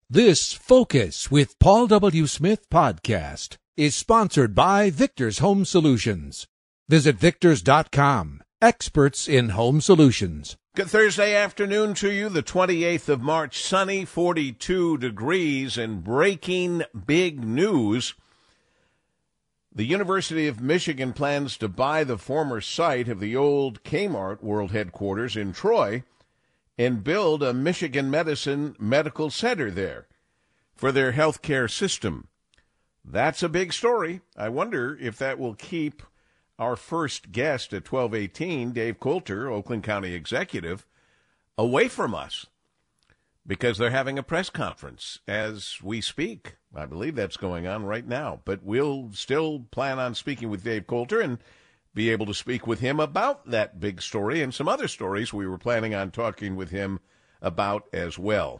This Focus with Paul W. Smith podcast is sponsored by Victor's Home Solutions. Visit victors.com, experts in home solutions. Good Thursday afternoon to you, the 28th of March, sunny, 42 degrees, and breaking big news. The University of Michigan plans to buy the former site of the old Kmart World Headquarters in Troy and build a Michigan Medicine Medical Center there for their healthcare system. That's a big story. I wonder if that will keep our first guest at 12:18, Dave Coulter, Oakland County Executive, away from us because they're having a press conference as we speak. I believe that's going on right now. But we'll still plan on speaking with Dave Coulter and be able to speak with him about that big story and some other stories we were planning on talking with him about as well.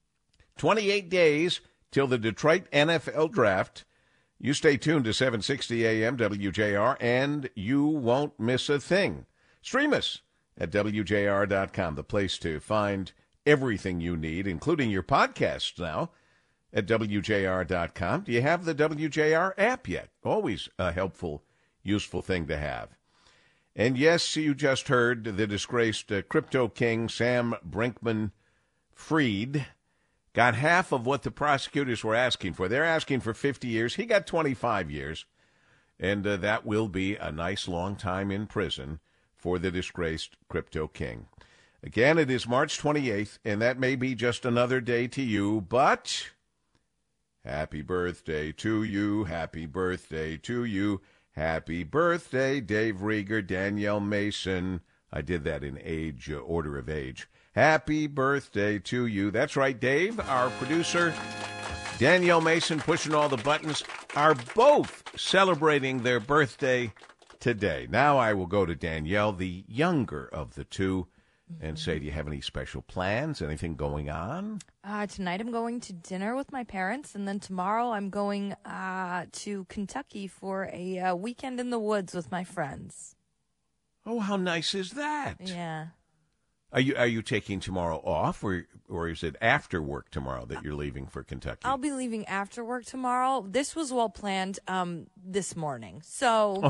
28 days till the Detroit NFL Draft. You stay tuned to 760 AM WJR, and you won't miss a thing. Stream us at WJR.com, the place to find everything you need, including your podcasts now at WJR.com. Do you have the WJR app yet? Always a helpful, useful thing to have. And yes, you just heard the disgraced crypto king Sam Brinkman-Fried got half of what the prosecutors were asking for. They're asking for 50 years. He got 25 years. And that will be a nice long time in prison for the disgraced crypto king. Again, it is March 28th, and that may be just another day to you, but happy birthday to you, happy birthday to you, happy birthday, Dave Rieger, Danielle Mason. I did that in age, order of age. Happy birthday to you. That's right, Dave, our producer, Danielle Mason, pushing all the buttons, are both celebrating their birthday today. Now I will go to Danielle, the younger of the two, and say, do you have any special plans? Anything going on? Tonight I'm going to dinner with my parents, and then tomorrow I'm going to Kentucky for a weekend in the woods with my friends. Oh, how nice is that? Yeah. Are you taking tomorrow off, or is it after work tomorrow that you're leaving for Kentucky? I'll be leaving after work tomorrow. This was well planned this morning, so...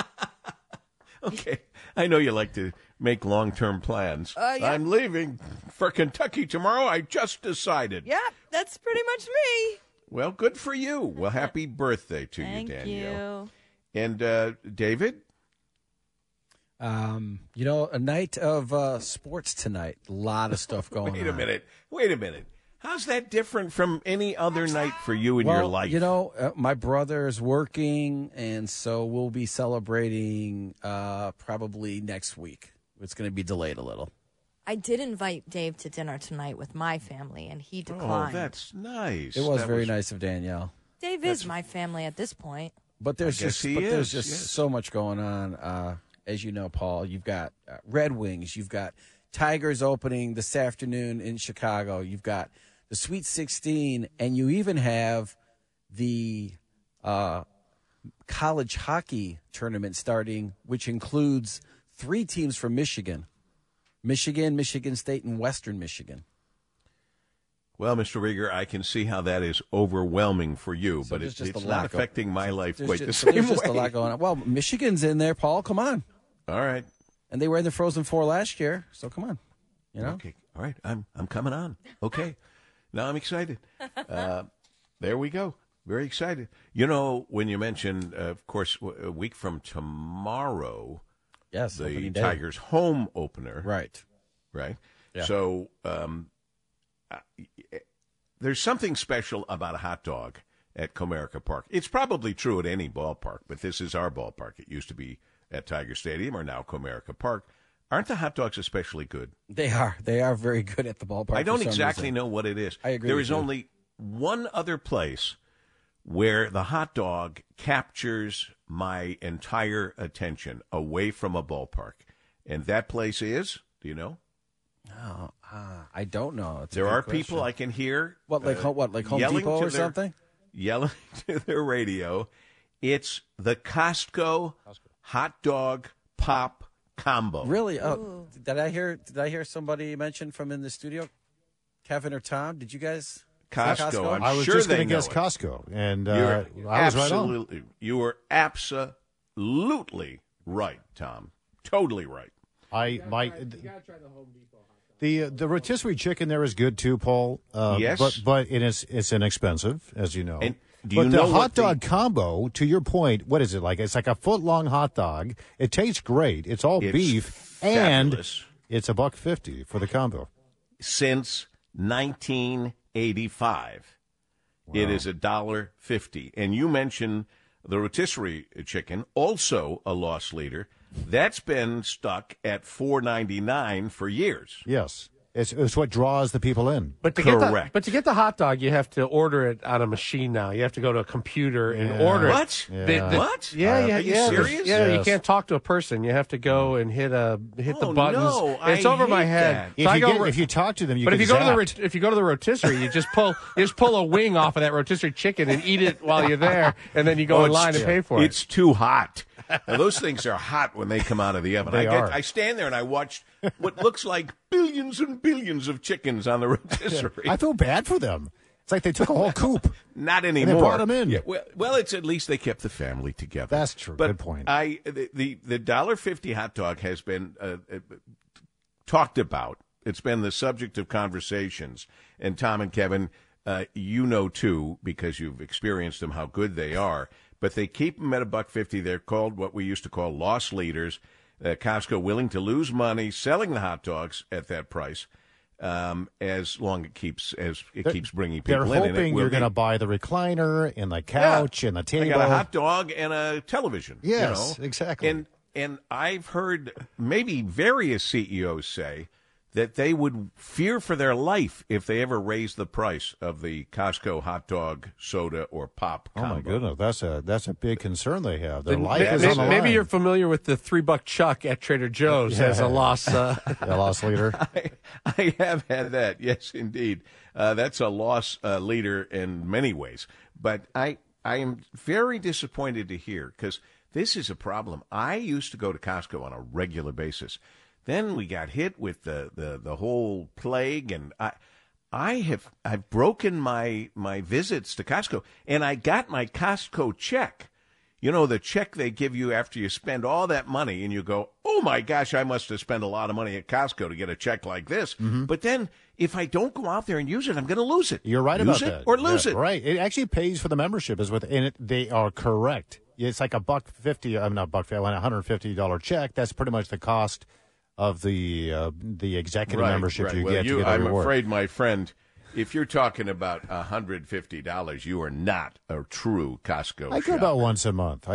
Okay. I know you like to make long-term plans. Yeah. I'm leaving for Kentucky tomorrow. I just decided. Yeah, that's pretty much me. Well, good for you. Well, happy birthday to you, Danielle. Thank you. And David? A night of sports tonight. A lot of stuff going on. Wait a minute. How's that different from any other night for you in your life? My brother is working, and so we'll be celebrating probably next week. It's going to be delayed a little. I did invite Dave to dinner tonight with my family, and he declined. Oh, that's nice. It was very nice of Danielle. Dave is my family at this point. But there's just so much going on. As you know, Paul, you've got Red Wings, you've got Tigers opening this afternoon in Chicago, you've got the Sweet 16, and you even have the college hockey tournament starting, which includes 3 teams from Michigan, Michigan State, and Western Michigan. Well, Mr. Rieger, I can see how that is overwhelming for you, but it's not affecting my life quite the same way. There's just a lot going on. Well, Michigan's in there, Paul. Come on. All right. And they were in the Frozen Four last year, so come on. Okay. All right. I'm coming on. Okay. Now I'm excited. There we go. Very excited. You know, when you mentioned, of course, a week from tomorrow, yes, the Tigers' home opener. Right. Yeah. So there's something special about a hot dog at Comerica Park. It's probably true at any ballpark, but this is our ballpark. It used to be at Tiger Stadium, or now Comerica Park. Aren't the hot dogs especially good? They are. They are very good at the ballpark. I don't exactly know what it is. I agree. There is only one other place where the hot dog captures my entire attention away from a ballpark. And that place is, do you know? Oh, I don't know. There are people I can hear. Like Home Depot or something? Yelling to their radio. It's the Costco hot dog pop combo. Really? Oh, did I hear somebody mention from in the studio? Kevin or Tom? Did you guys? Costco. I'm I was sure just they going to know guess it. Costco, and You're I was right on. You were absolutely right, Tom. Totally right. You gotta try the Home Depot hot dog. The rotisserie chicken there is good too, Paul. Yes, but it's inexpensive, as you know. And do you know the hot dog combo, to your point, what is it like? It's like a foot-long hot dog. It tastes great. It's all beef, fabulous. and it's $1.50 for the combo. Since 1985, it is $1.50. And you mentioned the rotisserie chicken, also a loss leader. That's been stuck at $4.99 for years. Yes. It's what draws the people in. But to get the hot dog, you have to order it on a machine now. You have to go to a computer and order it. What? Yeah. Are you serious? Yeah, you can't talk to a person. You have to go and hit the buttons. No, it's over my head. If you talk to them, if you go to the rotisserie, you just pull a wing off of that rotisserie chicken and eat it while you're there, and then you go in line and pay for it. It's too hot. Now, those things are hot when they come out of the oven. I stand there and I watch what looks like billions and billions of chickens on the rotisserie. I feel bad for them. It's like they took a whole coop. Not anymore. And they brought them in. Yeah, well, it's at least they kept the family together. That's true. But good point. The $1.50 hot dog has been talked about. It's been the subject of conversations. And Tom and Kevin, you know too, because you've experienced them, how good they are. But they keep them at $1.50. They're called what we used to call loss leaders. Costco willing to lose money selling the hot dogs at that price, as long as it keeps bringing people in. They're hoping you're going to buy the recliner and the couch and the table. I got a hot dog and a television. Yes, exactly. And I've heard maybe various CEOs say that they would fear for their life if they ever raised the price of the Costco hot dog, soda, or pop combo. Oh, my goodness. That's a big concern they have. Their life is on the line. Maybe you're familiar with the $3 Chuck at Trader Joe's as a loss. A loss leader. I have had that, yes, indeed. That's a loss leader in many ways. But I am very disappointed to hear, because this is a problem. I used to go to Costco on a regular basis. Then we got hit with the whole plague, and I've broken my visits to Costco, and I got my Costco check. You know, the check they give you after you spend all that money, and you go, oh my gosh, I must have spent a lot of money at Costco to get a check like this. Mm-hmm. But then if I don't go out there and use it, I'm going to lose it. You're right about that. Or lose it. Right. It actually pays for the membership, they are correct. It's like $1.50. I'm not $1.50. $150 check. That's pretty much the cost of the executive membership you get to get I'm the reward. afraid, my friend, if you're talking about $150, you are not a true Costco I go shopper. about once a month.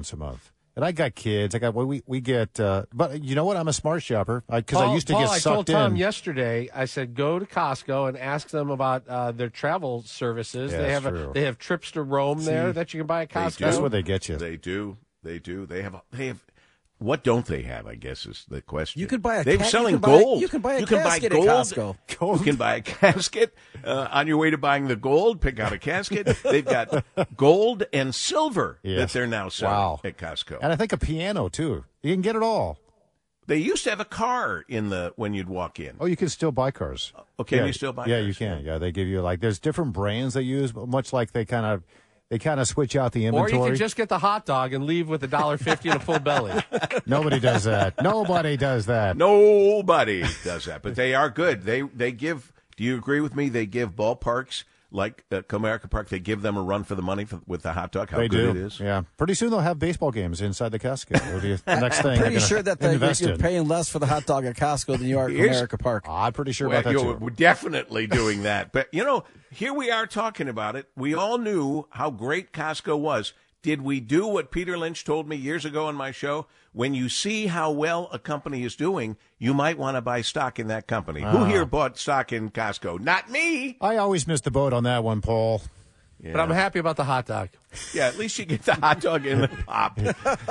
And I got kids. We get. But you know what? I'm a smart shopper because I used to get sucked in. I told Tom yesterday. I said go to Costco and ask them about their travel services. Yeah, they have trips to Rome there that you can buy at Costco. That's what they get you. They do. They have. What don't they have, I guess, is the question. You can buy They're selling gold. You can buy a casket at Costco. You can buy a casket. On your way to buying the gold, pick out a casket. They've got gold and silver that they're now selling at Costco. And I think a piano, too. You can get it all. They used to have a car when you'd walk in. Oh, you can still buy cars. Oh, can you still buy cars? Yeah, you can. Yeah, they give you, there's different brands they use, much like they kind of switch out the inventory. Or you can just get the hot dog and leave with $1.50 and a full belly. Nobody does that. Nobody does that. Nobody does that. But they are good. They give. Do you agree with me? They give ballparks like Comerica Park. They give them a run for the money with the hot dog. How they good do. it is. Yeah. Pretty soon they'll have baseball games inside the Costco. It'll be the next thing. I'm pretty sure that you're paying less for the hot dog at Costco than you are at Comerica Park. I'm pretty sure about that too. We're definitely doing that. But here we are talking about it. We all knew how great Costco was. Did we do what Peter Lynch told me years ago on my show? When you see how well a company is doing, you might want to buy stock in that company. Who here bought stock in Costco? Not me. I always missed the boat on that one, Paul. Yeah. But I'm happy about the hot dog. Yeah, at least you get the hot dog and the pop.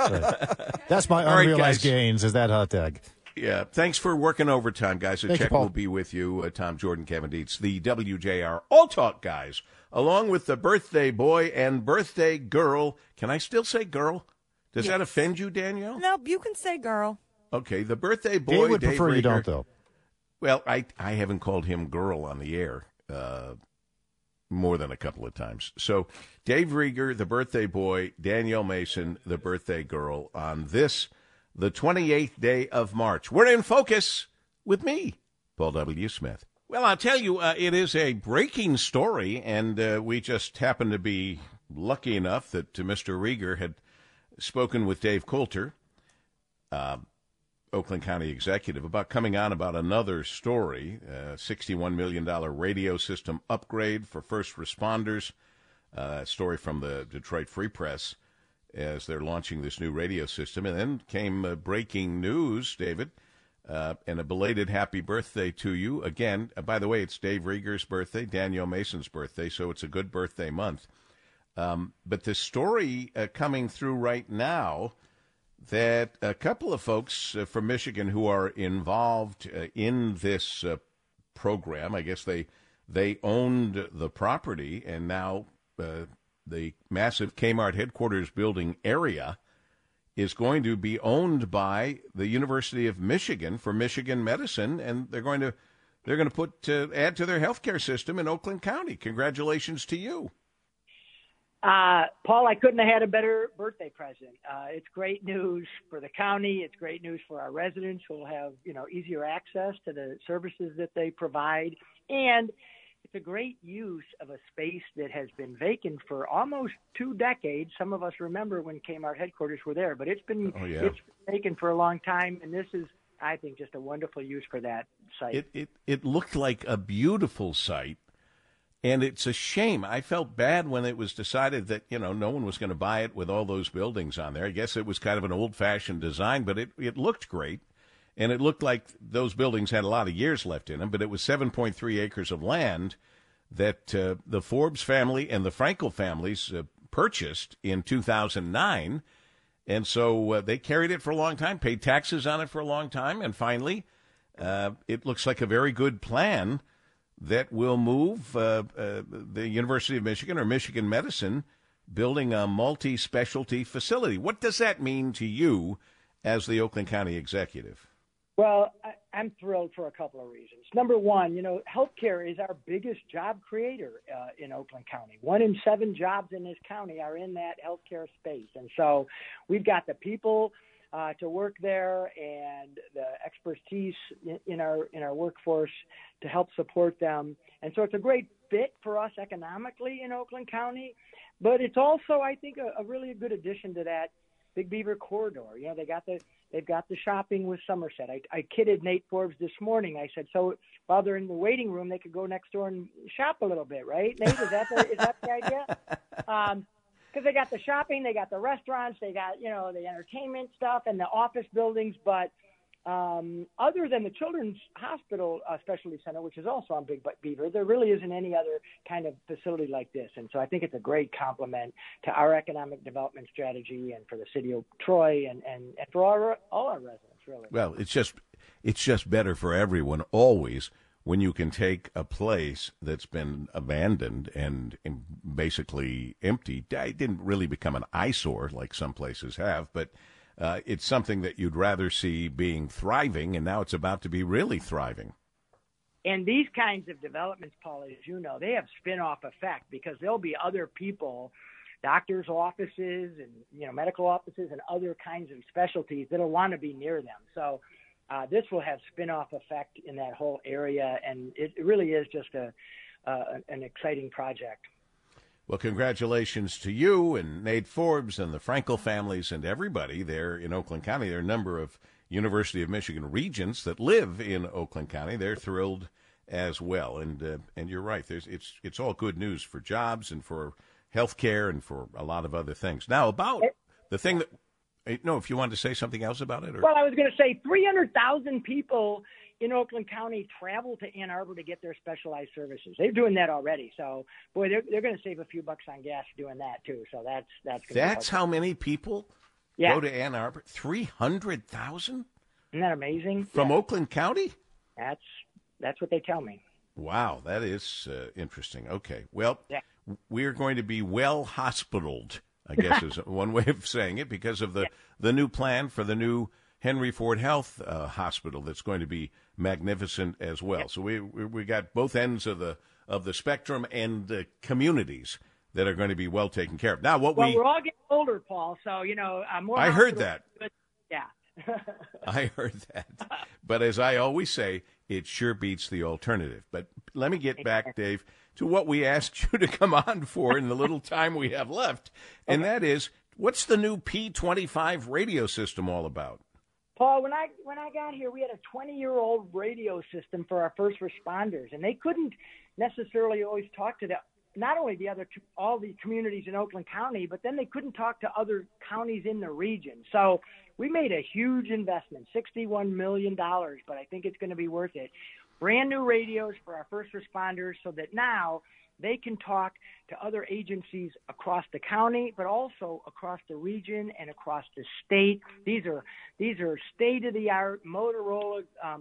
That's my unrealized gains, is that hot dog. Yeah, thanks for working overtime, guys. A check Paul. will be with you. Tom Jordan, Kevin Dietz, the WJR All Talk guys, along with the birthday boy and birthday girl. Can I still say girl? Does that offend you, Danielle? Nope, you can say girl. Okay, the birthday boy, Dave would Dave prefer Rieger. you don't, though. Well, I haven't called him girl on the air. more than a couple of times. So Dave Rieger, the birthday boy, Danielle Mason, the birthday girl, on this, the 28th day of March. We're in focus with me, Paul W. Smith. Well, I'll tell you, it is a breaking story, and we just happened to be lucky enough that Mr. Rieger had spoken with Dave Coulter, Oakland County executive, about coming on about another story, $61 million radio system upgrade for first responders, story from the Detroit Free Press as they're launching this new radio system. And then came breaking news, David, and a belated happy birthday to you. Again, by the way, it's Dave Rieger's birthday, Danielle Mason's birthday, so it's a good birthday month. But the story coming through right now that a couple of folks from Michigan who are involved in this program, I guess they owned the property, and now the massive Kmart headquarters building area is going to be owned by the University of Michigan for Michigan Medicine, and they're going to put add to their healthcare system in Oakland County. Congratulations to you. Paul, I couldn't have had a better birthday present. It's great news for the county. It's great news for our residents who will have, easier access to the services that they provide. And it's a great use of a space that has been vacant for almost 2 decades. Some of us remember when Kmart headquarters were there, but it's been vacant for a long time. And this is, I think, just a wonderful use for that site. It looked like a beautiful site. And it's a shame. I felt bad when it was decided that, no one was going to buy it with all those buildings on there. I guess it was kind of an old-fashioned design, but it looked great. And it looked like those buildings had a lot of years left in them, but it was 7.3 acres of land that the Forbes family and the Frankel families purchased in 2009. And so they carried it for a long time, paid taxes on it for a long time, and finally it looks like a very good plan that will move the University of Michigan or Michigan Medicine building a multi-specialty facility. What does that mean to you as the Oakland County executive? Well, I'm thrilled for a couple of reasons. Number one, healthcare is our biggest job creator in Oakland County. 1 in 7 jobs in this county are in that healthcare space. And so we've got the people to work there and the expertise in our workforce to help support them. And so it's a great fit for us economically in Oakland County, but it's also, I think, a really good addition to that Big Beaver corridor. They've got the shopping with Somerset. I kidded Nate Forbes this morning. I said, so while they're in the waiting room, they could go next door and shop a little bit, right? Nate, is that the idea? Because they got the shopping, they got the restaurants, they got, the entertainment stuff and the office buildings. But other than the Children's Hospital Specialty Center, which is also on Big Beaver, there really isn't any other kind of facility like this. And so I think it's a great complement to our economic development strategy and for the city of Troy and for all our residents, really. Well, it's just better for everyone always when you can take a place that's been abandoned and basically empty. It didn't really become an eyesore like some places have, but it's something that you'd rather see being thriving, and now it's about to be really thriving. And these kinds of developments, Paul, as you know, they have spin-off effect because there'll be other people, doctors' offices and medical offices and other kinds of specialties that'll want to be near them. So this will have spin-off effect in that whole area, and it really is just an exciting project. Well, congratulations to you and Nate Forbes and the Frankel families and everybody there in Oakland County. There are a number of University of Michigan regents that live in Oakland County. They're thrilled as well. And you're right. It's all good news for jobs and for health care and for a lot of other things. Now, about the thing that – no, if you wanted to say something else about it. Well, I was going to say 300,000 people in Oakland County travel to Ann Arbor to get their specialized services. They're doing that already. So, boy, they're going to save a few bucks on gas doing that, too. So that's how many people go to Ann Arbor? 300,000? Isn't that amazing? From Oakland County? That's what they tell me. Wow, that is interesting. Okay, well, we're going to be well hospitaled, I guess is one way of saying it, because of the new plan for the new Henry Ford Health Hospital that's going to be magnificent as well. So we got both ends of of the spectrum and the communities that are going to be well taken care of. Now, we're all getting older, Paul, so, more. I heard that. Yeah. I heard that. But as I always say, it sure beats the alternative. But let me get back, Dave, to what we asked you to come on for in the little time we have left. And that is, what's the new P25 radio system all about? Paul, when I got here, we had a 20-year-old radio system for our first responders, and they couldn't necessarily always talk to not only all the communities in Oakland County, but then they couldn't talk to other counties in the region. So we made a huge investment, $61 million, but I think it's going to be worth it. Brand new radios for our first responders so that now they can talk to other agencies across the county, but also across the region and across the state. These are state-of-the-art Motorola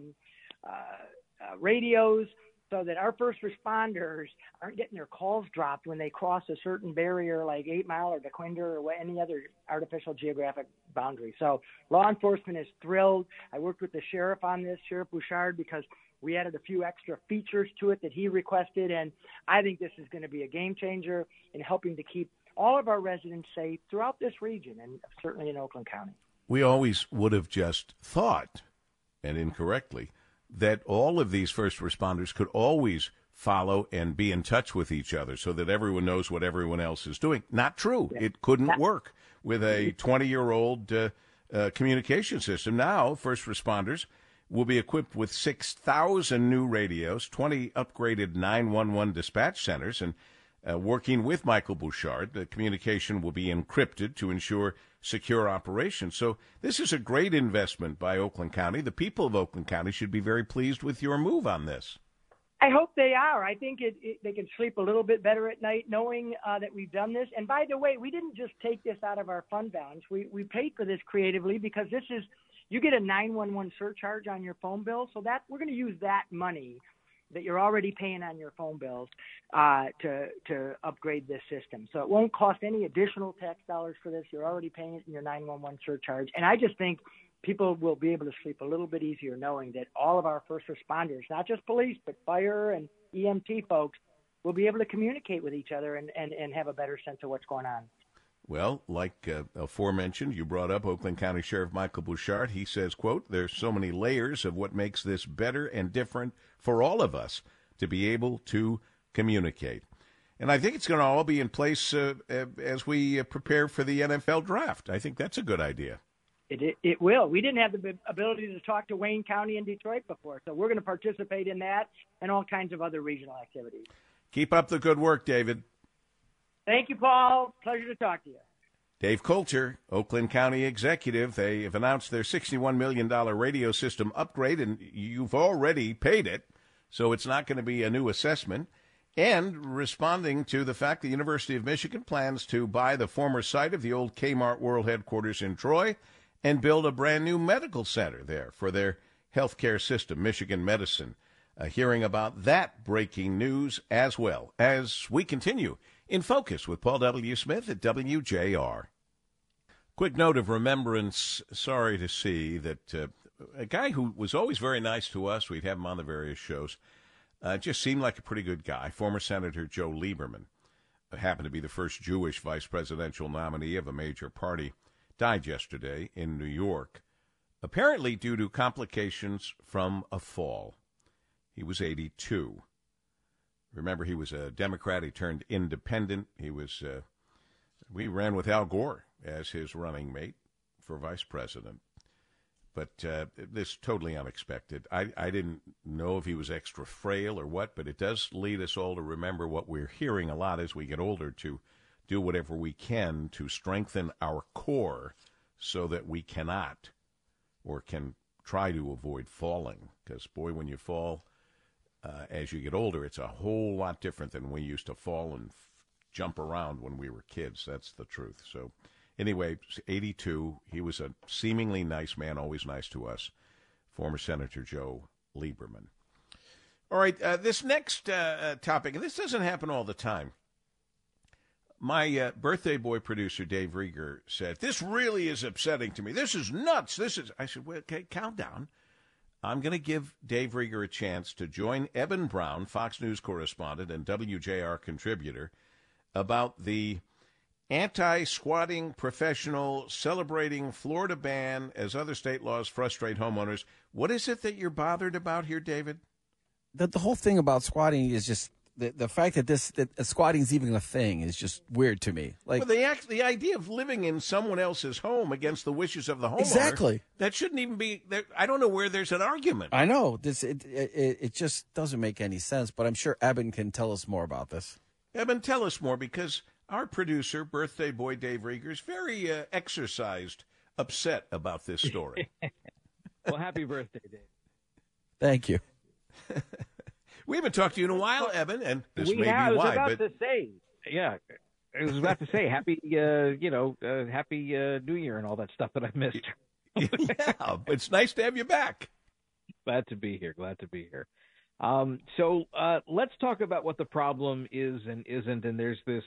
radios, so that our first responders aren't getting their calls dropped when they cross a certain barrier like 8 Mile or DeQuinder or any other artificial geographic boundary. So law enforcement is thrilled. I worked with the sheriff on this, Sheriff Bouchard, because we added a few extra features to it that he requested, and I think this is going to be a game changer in helping to keep all of our residents safe throughout this region and certainly in Oakland County. We always would have just thought, and incorrectly, that all of these first responders could always follow and be in touch with each other so that everyone knows what everyone else is doing. Not true. It couldn't work with a 20-year-old communication system. Now, first responders will be equipped with 6,000 new radios, 20 upgraded 911 dispatch centers, and working with Michael Bouchard, the communication will be encrypted to ensure secure operations. So this is a great investment by Oakland County. The people of Oakland County should be very pleased with your move on this. I hope they are. I think they can sleep a little bit better at night knowing that we've done this. And by the way, we didn't just take this out of our fund balance. We paid for this creatively because you get a 911 surcharge on your phone bill. So that we're going to use that money that you're already paying on your phone bills to upgrade this system. So it won't cost any additional tax dollars for this. You're already paying it in your 911 surcharge. And I just think people will be able to sleep a little bit easier knowing that all of our first responders, not just police, but fire and EMT folks, will be able to communicate with each other and have a better sense of what's going on. Well, like aforementioned, you brought up Oakland County Sheriff Michael Bouchard. He says, quote, "There's so many layers of what makes this better and different for all of us to be able to communicate." And I think it's going to all be in place as we prepare for the NFL draft. I think that's a good idea. It will. We didn't have the ability to talk to Wayne County and Detroit before, so we're going to participate in that and all kinds of other regional activities. Keep up the good work, David. Thank you, Paul. Pleasure to talk to you. Dave Coulter, Oakland County executive. They have announced their $61 million radio system upgrade, and you've already paid it, so it's not going to be a new assessment. And responding to the fact the University of Michigan plans to buy the former site of the old Kmart World Headquarters in Troy and build a brand new medical center there for their healthcare system, Michigan Medicine. Hearing about that breaking news as well as we continue in Focus with Paul W. Smith at WJR. Quick note of remembrance. Sorry to see that a guy who was always very nice to us, we'd have him on the various shows, just seemed like a pretty good guy. Former Senator Joe Lieberman, happened to be the first Jewish vice presidential nominee of a major party, died yesterday in New York, apparently due to complications from a fall. He was 82. Remember, he was a Democrat. He turned independent. We ran with Al Gore as his running mate for vice president. But this totally unexpected. I didn't know if he was extra frail or what, but it does lead us all to remember what we're hearing a lot as we get older, to do whatever we can to strengthen our core so that we cannot or can try to avoid falling. Because, boy, when you fall, as you get older, it's a whole lot different than we used to fall and jump around when we were kids. That's the truth. So anyway, 82. He was a seemingly nice man, always nice to us. Former Senator Joe Lieberman. All right, this next topic, and this doesn't happen all the time. My birthday boy producer, Dave Rieger, said, "This really is upsetting to me. This is nuts. I said, well, okay, calm down. I'm going to give Dave Rieger a chance to join Eben Brown, Fox News correspondent and WJR contributor, about the anti-squatting professional celebrating Florida ban as other state laws frustrate homeowners. What is it that you're bothered about here, David? The whole thing about squatting is just the fact that squatting is even a thing is just weird to me. Like, well, the idea of living in someone else's home against the wishes of the homeowner. Exactly. That shouldn't even be. I don't know where there's an argument. I know it just doesn't make any sense. But I'm sure Eben can tell us more about this. Eben, tell us more, because our producer, birthday boy Dave Rieger, is very exercised, upset about this story. Well, happy birthday, Dave. Thank you. We haven't talked to you in a while, Eben, and this may be why. I was about to say, happy, happy New Year and all that stuff that I missed. Yeah, it's nice to have you back. Glad to be here. So let's talk about what the problem is and isn't. And there's this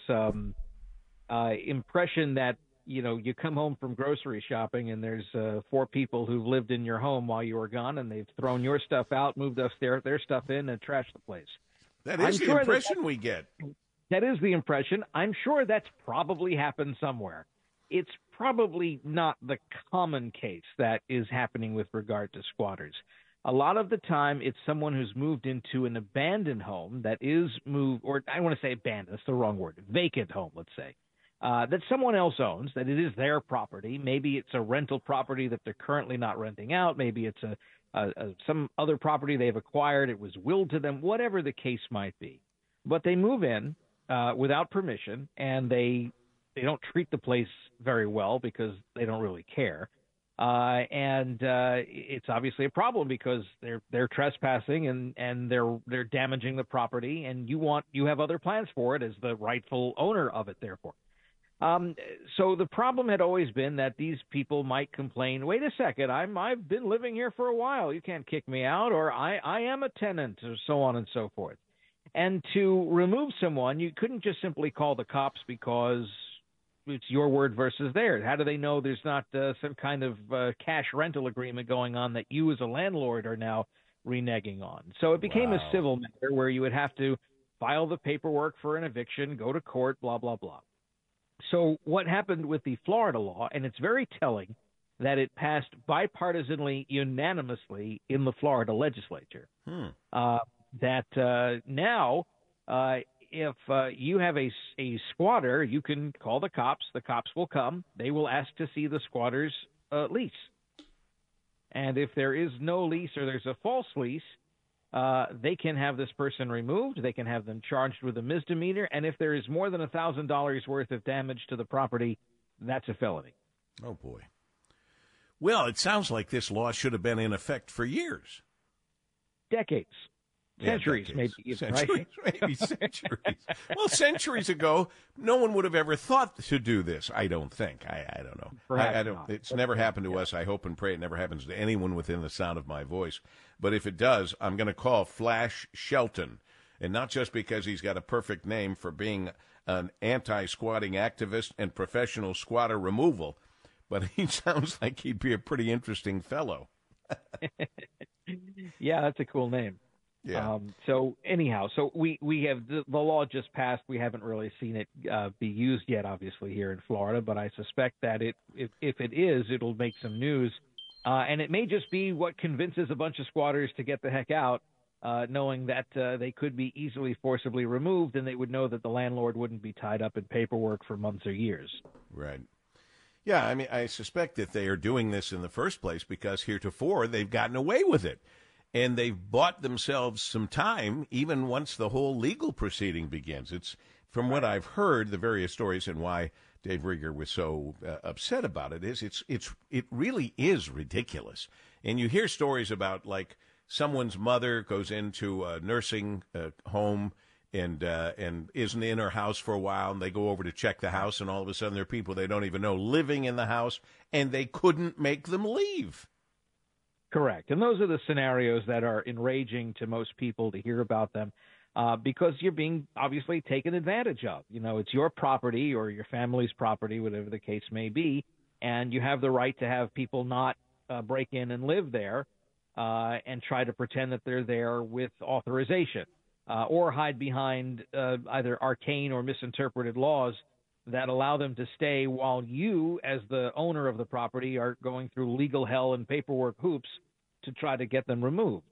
impression that, you come home from grocery shopping and there's 4 people who've lived in your home while you were gone, and they've thrown your stuff out, moved their stuff in, and trashed the place. That is the impression we get. That is the impression. I'm sure that's probably happened somewhere. It's probably not the common case that is happening with regard to squatters. A lot of the time, it's someone who's moved into an abandoned home that is moved, or I want to say abandoned, that's the wrong word, vacant home, let's say, that someone else owns, that it is their property. Maybe it's a rental property that they're currently not renting out. Maybe it's some other property they've acquired. It was willed to them, whatever the case might be. But they move in without permission, and they don't treat the place very well because they don't really care. And it's obviously a problem because they're trespassing and they're damaging the property, and you have other plans for it as the rightful owner of it, therefore. So the problem had always been that these people might complain, wait a second, I've been living here for a while, you can't kick me out, or I am a tenant, or so on and so forth. And to remove someone, you couldn't just simply call the cops because it's your word versus theirs. How do they know there's not some kind of cash rental agreement going on that you as a landlord are now reneging on? So it became a civil matter where you would have to file the paperwork for an eviction, go to court, blah, blah, blah. So what happened with the Florida law, and it's very telling that it passed bipartisanly, unanimously in the Florida legislature, that now if you have a squatter, you can call the cops. The cops will come. They will ask to see the squatter's lease. And if there is no lease or there's a false lease, they can have this person removed. They can have them charged with a misdemeanor. And if there is more than $1,000 worth of damage to the property, that's a felony. Oh, boy. Well, it sounds like this law should have been in effect for years. Decades. Centuries, maybe. Centuries, right? Maybe centuries. Well, centuries ago, no one would have ever thought to do this, I don't think. I don't know. I don't. Not. It's never happened to us. I hope and pray it never happens to anyone within the sound of my voice. But if it does, I'm going to call Flash Shelton. And not just because he's got a perfect name for being an anti-squatting activist and professional squatter removal, but he sounds like he'd be a pretty interesting fellow. Yeah, that's a cool name. Yeah. So anyhow, so we have the law just passed. We haven't really seen it be used yet, obviously, here in Florida. But I suspect that if it is, it'll make some news. And it may just be what convinces a bunch of squatters to get the heck out, knowing that they could be easily forcibly removed, and they would know that the landlord wouldn't be tied up in paperwork for months or years. Right. Yeah, I mean, I suspect that they are doing this in the first place because heretofore they've gotten away with it. And they've bought themselves some time, even once the whole legal proceeding begins. It's, from what I've heard, the various stories and why Dave Rieger was so upset about it is it really is ridiculous. And you hear stories about, like, someone's mother goes into a nursing home and isn't in her house for a while, and they go over to check the house, and all of a sudden there are people they don't even know living in the house, and they couldn't make them leave. Correct. And those are the scenarios that are enraging to most people to hear about them because you're being obviously taken advantage of. You know, it's your property or your family's property, whatever the case may be, and you have the right to have people not break in and live there. and try to pretend that they're there with authorization, or hide behind either arcane or misinterpreted laws that allow them to stay while you, as the owner of the property, are going through legal hell and paperwork hoops to try to get them removed.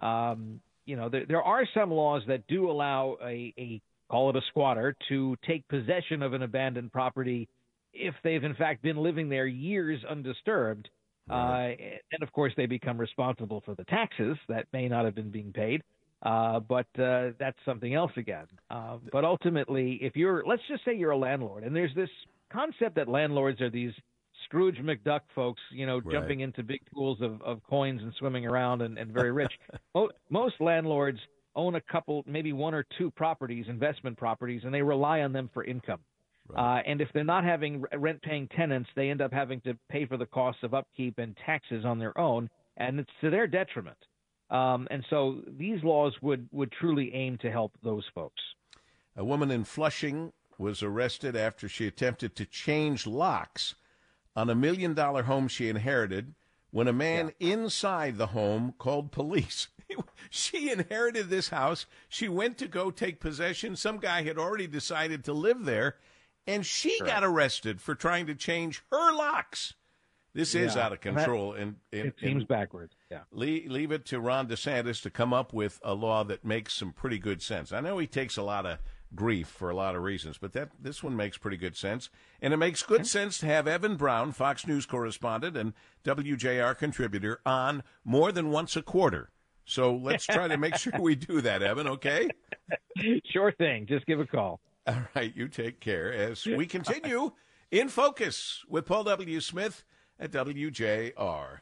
There are some laws that do allow a call it a squatter to take possession of an abandoned property if they've in fact been living there years undisturbed. Right. And of course they become responsible for the taxes that may not have been being paid. But that's something else again. But ultimately, let's just say you're a landlord, and there's this concept that landlords are these Scrooge McDuck folks, right, jumping into big pools of coins and swimming around and very rich. Most landlords own a couple, maybe one or two properties, investment properties, and they rely on them for income. Right. And if they're not having rent-paying tenants, they end up having to pay for the costs of upkeep and taxes on their own, and it's to their detriment. And so these laws would truly aim to help those folks. A woman in Flushing was arrested after she attempted to change locks on a $1 million home she inherited when a man inside the home called police. She inherited this house. She went to go take possession. Some guy had already decided to live there, and she got arrested for trying to change her locks. This is out of control. It seems backwards. Yeah. Leave it to Ron DeSantis to come up with a law that makes some pretty good sense. I know he takes a lot of grief for a lot of reasons, but this one makes pretty good sense. And it makes good sense to have Evan Brown, Fox News correspondent and WJR contributor, on more than once a quarter. So let's try to make sure we do that, Evan, okay? Sure thing. Just give a call. All right, you take care as we continue In Focus with Paul W. Smith at WJR.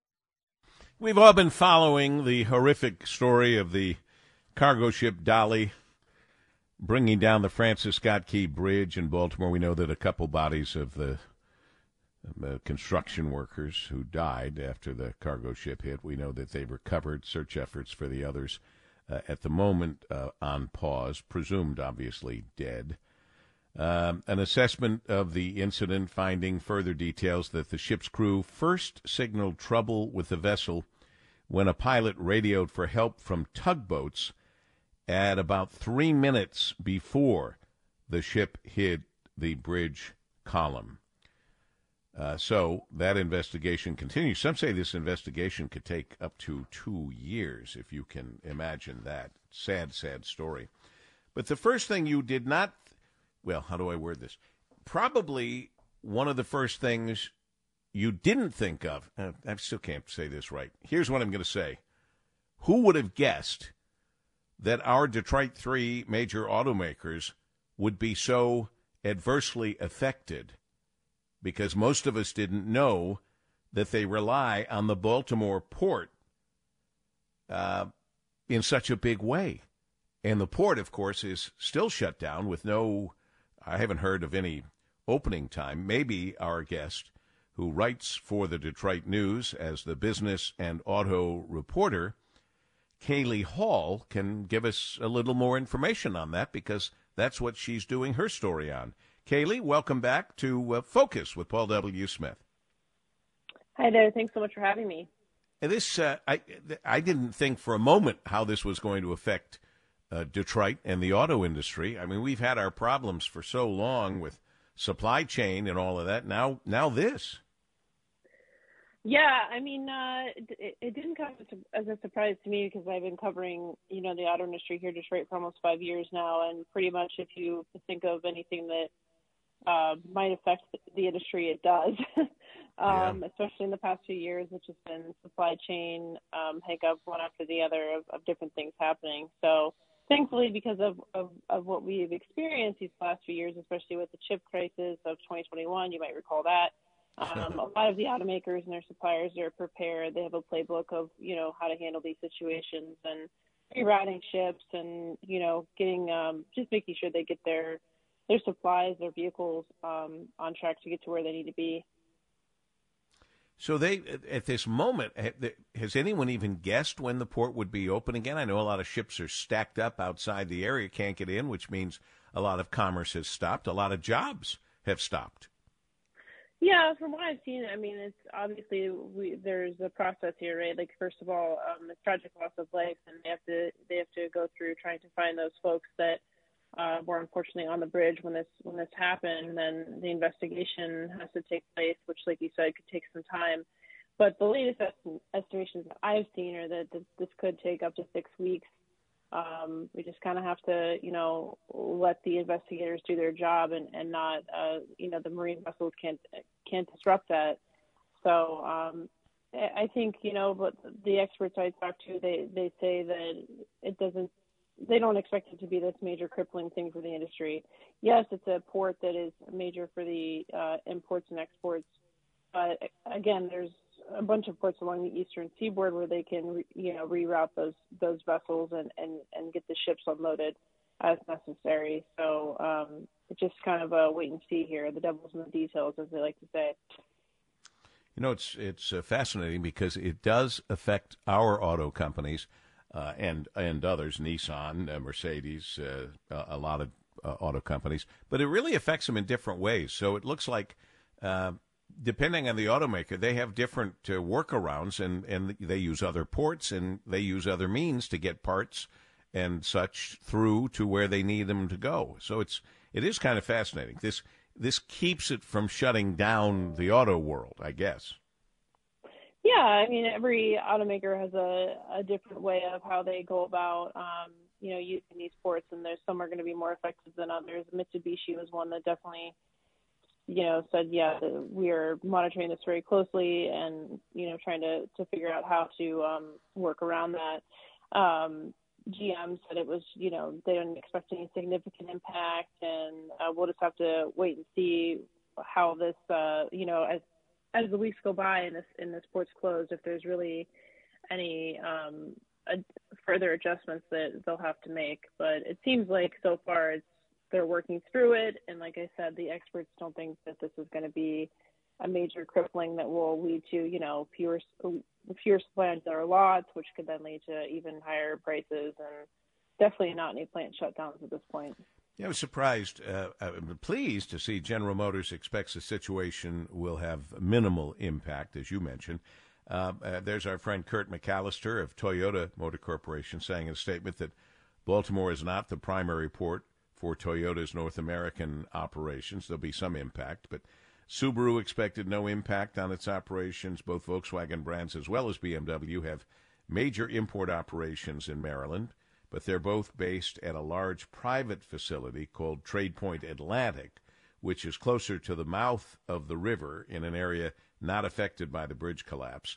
We've all been following the horrific story of the cargo ship Dolly bringing down the Francis Scott Key Bridge in Baltimore. We know that a couple bodies of the construction workers who died after the cargo ship hit, we know that they've recovered. Search efforts for the others at the moment on pause, presumed obviously dead. An assessment of the incident finding further details that the ship's crew first signaled trouble with the vessel when a pilot radioed for help from tugboats at about 3 minutes before the ship hit the bridge column. So that investigation continues. Some say this investigation could take up to 2 years, if you can imagine that. Sad, sad story. But the first thing you did not, well, how do I word this? Probably one of the first things you didn't think of, I still can't say this right. Here's what I'm going to say. Who would have guessed that our Detroit 3 major automakers would be so adversely affected? Because most of us didn't know that they rely on the Baltimore port in such a big way. And the port, of course, is still shut down with I haven't heard of any opening time. Maybe our guest, who writes for the Detroit News as the business and auto reporter, Kaylee Hall, can give us a little more information on that, because that's what she's doing her story on. Kaylee, welcome back to Focus with Paul W. Smith. Hi there. Thanks so much for having me. And this, I didn't think for a moment how this was going to affect Detroit and the auto industry. I mean, we've had our problems for so long with supply chain and all of that. Now this. Yeah, I mean, it didn't come as a surprise to me, because I've been covering, the auto industry here in Detroit for almost 5 years now, and pretty much if you think of anything that might affect the industry, it does. Especially in the past few years, which has been supply chain hiccup one after the other of different things happening. So thankfully, because of what we've experienced these last few years, especially with the chip crisis of 2021, you might recall that, a lot of the automakers and their suppliers are prepared. They have a playbook of, how to handle these situations and rerouting ships and, getting just making sure they get their supplies, their vehicles on track to get to where they need to be. So at this moment, has anyone even guessed when the port would be open again? I know a lot of ships are stacked up outside the area, can't get in, which means a lot of commerce has stopped. A lot of jobs have stopped. Yeah, from what I've seen, I mean, it's obviously there's a process here, right? Like, first of all, it's tragic loss of life, and they have to go through trying to find those folks that were unfortunately on the bridge when this happened. And then the investigation has to take place, which, like you said, could take some time. But the latest estimations that I've seen are that this could take up to 6 weeks. We just kind of have to, let the investigators do their job and not, the marine vessels can't disrupt that. So I think, but the experts I talked to, they say that they don't expect it to be this major crippling thing for the industry. Yes, it's a port that is major for the imports and exports. But again, there's a bunch of ports along the eastern seaboard where they can, reroute those vessels and get the ships unloaded as necessary. So it's just kind of a wait and see here. The devil's in the details, as they like to say. It's fascinating because it does affect our auto companies and others, Nissan, Mercedes, a lot of auto companies, but it really affects them in different ways. So it looks like depending on the automaker, they have different workarounds, and they use other ports and they use other means to get parts and such through to where they need them to go. So it is kind of fascinating. This keeps it from shutting down the auto world, I guess. Yeah, I mean, every automaker has a different way of how they go about, using these ports, and there's some are going to be more effective than others. Mitsubishi was one that definitely said, we are monitoring this very closely and, trying to figure out how to work around that. GM said it was, they don't expect any significant impact, and we'll just have to wait and see how this, as the weeks go by and this port's closed, if there's really any further adjustments that they'll have to make. But it seems like so far they're working through it, and like I said, the experts don't think that this is going to be a major crippling that will lead to, fewer supply on their lots, which could then lead to even higher prices, and definitely not any plant shutdowns at this point. Yeah, I was surprised. I'm pleased to see General Motors expects the situation will have minimal impact, as you mentioned. There's our friend Kurt McAllister of Toyota Motor Corporation saying in a statement that Baltimore is not the primary port for Toyota's North American operations. There'll be some impact, but Subaru expected no impact on its operations. Both Volkswagen brands as well as BMW have major import operations in Maryland, but they're both based at a large private facility called Trade Point Atlantic, which is closer to the mouth of the river in an area not affected by the bridge collapse.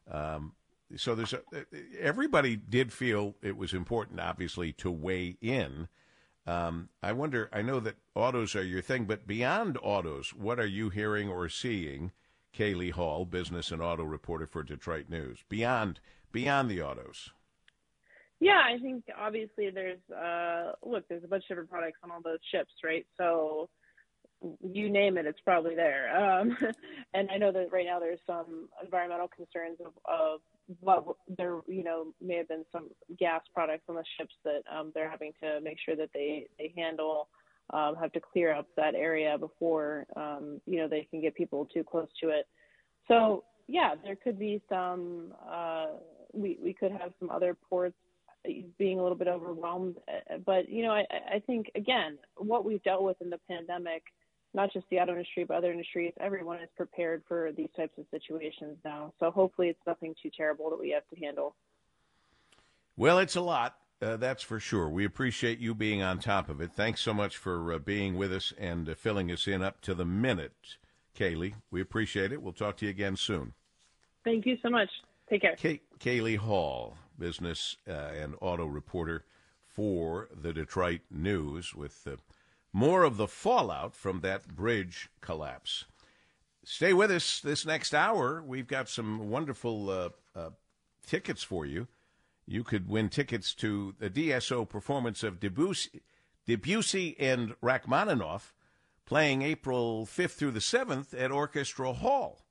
So everybody did feel it was important, obviously, to weigh in. I wonder, I know that autos are your thing, but beyond autos, what are you hearing or seeing, Kaylee Hall, business and auto reporter for Detroit News, beyond the autos? Yeah, I think obviously there's a bunch of different products on all those ships, right? So you name it, it's probably there. And I know that right now there's some environmental concerns of what there, may have been some gas products on the ships that they're having to make sure that they handle, have to clear up that area before, they can get people too close to it. So, yeah, there could be some, we could have some other ports being a little bit overwhelmed. But, I think, again, what we've dealt with in the pandemic, not just the auto industry, but other industries, everyone is prepared for these types of situations now. So hopefully it's nothing too terrible that we have to handle. Well, it's a lot, that's for sure. We appreciate you being on top of it. Thanks so much for being with us and filling us in up to the minute, Kaylee. We appreciate it. We'll talk to you again soon. Thank you so much. Take care. Kaylee Hall, business and auto reporter for the Detroit News, with more of the fallout from that bridge collapse. Stay with us this next hour. We've got some wonderful tickets for you. You could win tickets to the DSO performance of Debussy and Rachmaninoff playing April 5th through the 7th at Orchestra Hall.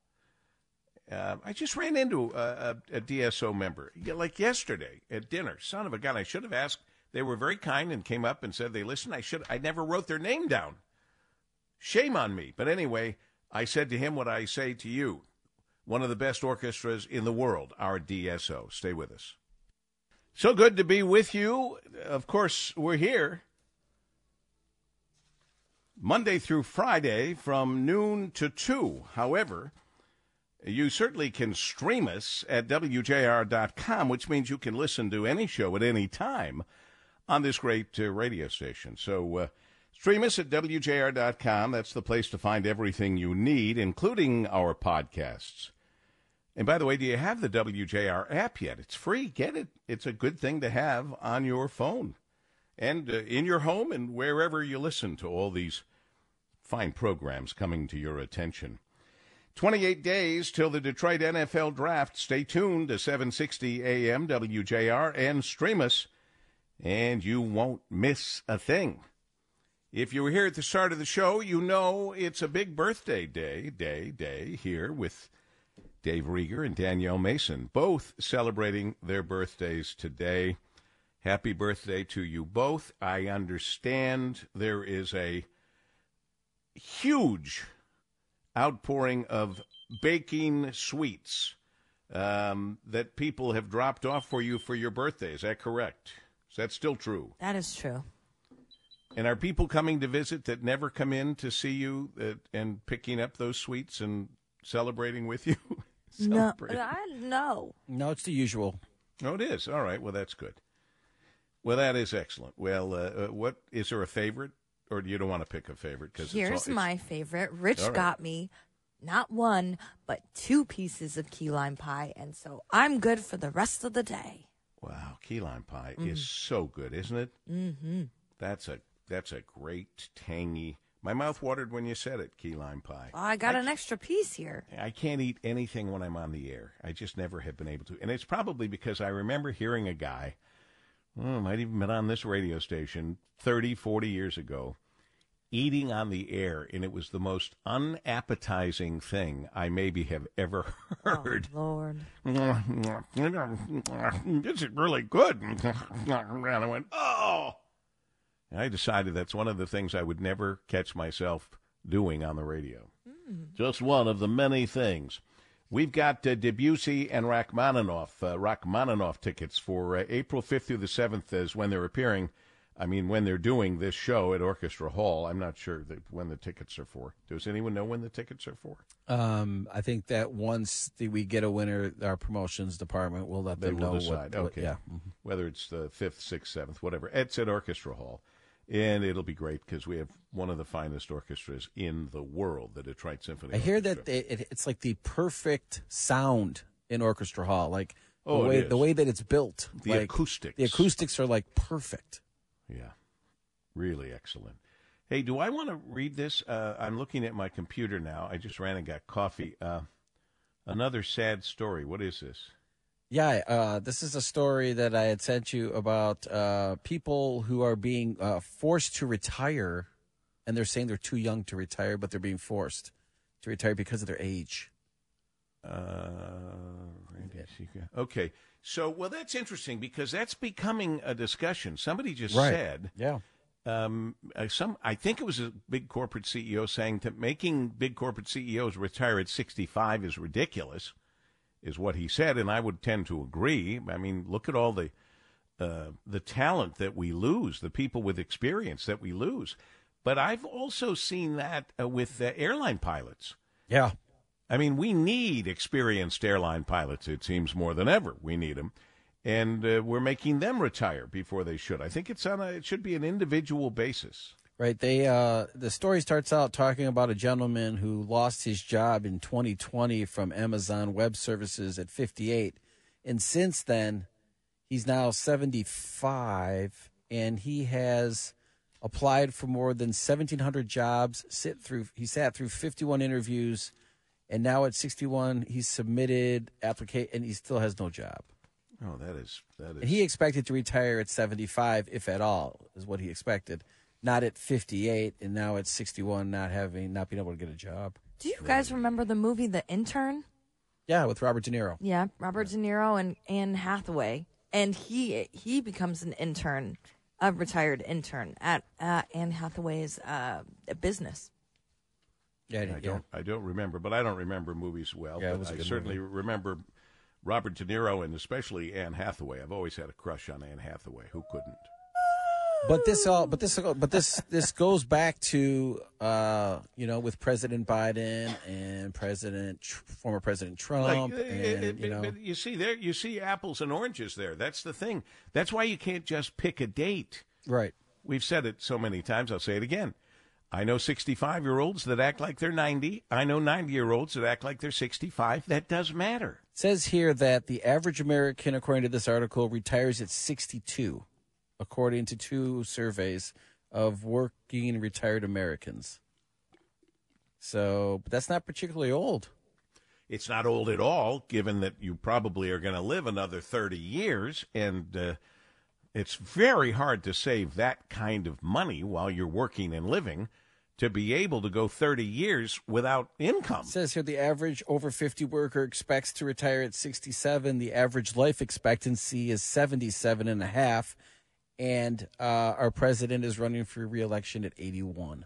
I just ran into a DSO member, like yesterday at dinner. Son of a gun, I should have asked. They were very kind and came up and said they listened. I never wrote their name down. Shame on me. But anyway, I said to him what I say to you. One of the best orchestras in the world, our DSO. Stay with us. So good to be with you. Of course, we're here Monday through Friday from noon to 2. However, you certainly can stream us at WJR.com, which means you can listen to any show at any time on this great radio station. So stream us at WJR.com. That's the place to find everything you need, including our podcasts. And by the way, do you have the WJR app yet? It's free. Get it. It's a good thing to have on your phone and in your home and wherever you listen to all these fine programs coming to your attention. 28 days till the Detroit NFL Draft. Stay tuned to 760 AM WJR and stream us, and you won't miss a thing. If you were here at the start of the show, you know it's a big birthday day here with Dave Rieger and Danielle Mason, both celebrating their birthdays today. Happy birthday to you both. I understand there is a huge outpouring of baking sweets that people have dropped off for you for your birthday. Is that correct? Is that still true? That is true. And are people coming to visit that never come in to see you and picking up those sweets and celebrating with you? No. No, it's the usual. Oh, it is. All right. Well, that's good. Well, that is excellent. Well, what is there a favorite, or you don't want to pick a favorite? Here's my favorite. Rich got me not one, but 2 pieces of key lime pie, and so I'm good for the rest of the day. Wow, key lime pie is so good, isn't it? Mm-hmm. That's a great, tangy. My mouth watered when you said it, key lime pie. Oh, I got an extra piece here. I can't eat anything when I'm on the air. I just never have been able to. And it's probably because I remember hearing a guy, might even been on this radio station 30, 40 years ago, eating on the air, and it was the most unappetizing thing I maybe have ever heard. Oh, Lord. This is really good. And I went, oh! And I decided that's one of the things I would never catch myself doing on the radio. Just one of the many things. We've got Debussy and Rachmaninoff tickets for April 5th through the 7th is when they're appearing. I mean, when they're doing this show at Orchestra Hall. I'm not sure when the tickets are for. Does anyone know when the tickets are for? I think that once we get a winner, our promotions department will let them know. Decide. Okay. Yeah. Whether it's the 5th, 6th, 7th, whatever. It's at Orchestra Hall. And it'll be great because we have one of the finest orchestras in the world, the Detroit Symphony Orchestra. I hear that it's like the perfect sound in Orchestra Hall, like the way that it's built. The acoustics. The acoustics are like perfect. Yeah, really excellent. Hey, do I want to read this? I'm looking at my computer now. I just ran and got coffee. Another sad story. What is this? Yeah, this is a story that I had sent you about people who are being forced to retire, and they're saying they're too young to retire, but they're being forced to retire because of their age. Okay, so, well, that's interesting because that's becoming a discussion. Somebody just said, I think it was a big corporate CEO saying that making big corporate CEOs retire at 65 is ridiculous. Is what he said, and I would tend to agree. I mean, look at all the talent that we lose, the people with experience that we lose. But I've also seen that with airline pilots. Yeah. I mean, we need experienced airline pilots, it seems, more than ever. We need them. And we're making them retire before they should. I think it should be an individual basis. Right. The story starts out talking about a gentleman who lost his job in 2020 from Amazon Web Services at 58. And since then, he's now 75, and he has applied for more than 1,700 jobs, he sat through 51 interviews, and now at 61, he's submitted application, and he still has no job. Oh, that is. And he expected to retire at 75, if at all, is what he expected. Not at 58, and now at 61, not being able to get a job. Do you guys remember the movie The Intern? Yeah, with Robert De Niro. Yeah, Robert De Niro and Anne Hathaway. And he becomes an intern, a retired intern at Anne Hathaway's business. I don't remember, but I don't remember movies well. Yeah, but I certainly remember Robert De Niro and especially Anne Hathaway. I've always had a crush on Anne Hathaway. Who couldn't? But this goes back to with President Biden and former President Trump. But you see apples and oranges there. That's the thing. That's why you can't just pick a date. Right. We've said it so many times. I'll say it again. I know 65-year-olds that act like they're 90. I know 90-year-olds that act like they're 65. That does matter. It says here that the average American, according to this article, retires at 62, according to 2 surveys of working and retired Americans. So, but that's not particularly old. It's not old at all, given that you probably are going to live another 30 years, and it's very hard to save that kind of money while you're working and living to be able to go 30 years without income. It says here the average over 50 worker expects to retire at 67. The average life expectancy is 77 and a half. And our president is running for re-election at 81.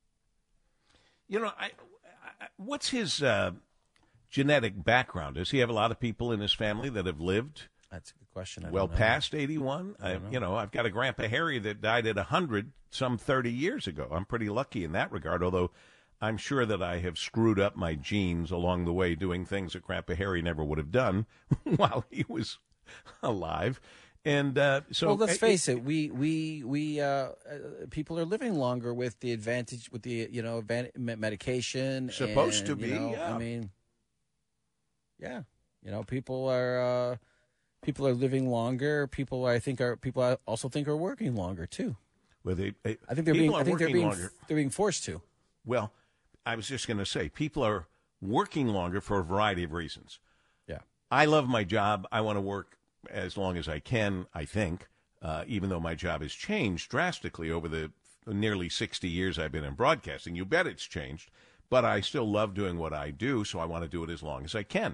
What's his genetic background? Does he have a lot of people in his family that have lived? That's a good question. Past 81? I've got a Grandpa Harry that died at 100 some 30 years ago. I'm pretty lucky in that regard, although I'm sure that I have screwed up my genes along the way doing things that Grandpa Harry never would have done while he was alive. And well, let's face it. We people are living longer with the advantage with the medication. Supposed to be. Yeah. I mean, yeah. People are living longer. People also think are working longer too. Well, I think they're being forced to. Well, I was just going to say people are working longer for a variety of reasons. Yeah. I love my job. I want to work as long as I can, I think, even though my job has changed drastically over the nearly 60 years I've been in broadcasting. You bet it's changed, but I still love doing what I do, so I want to do it as long as I can.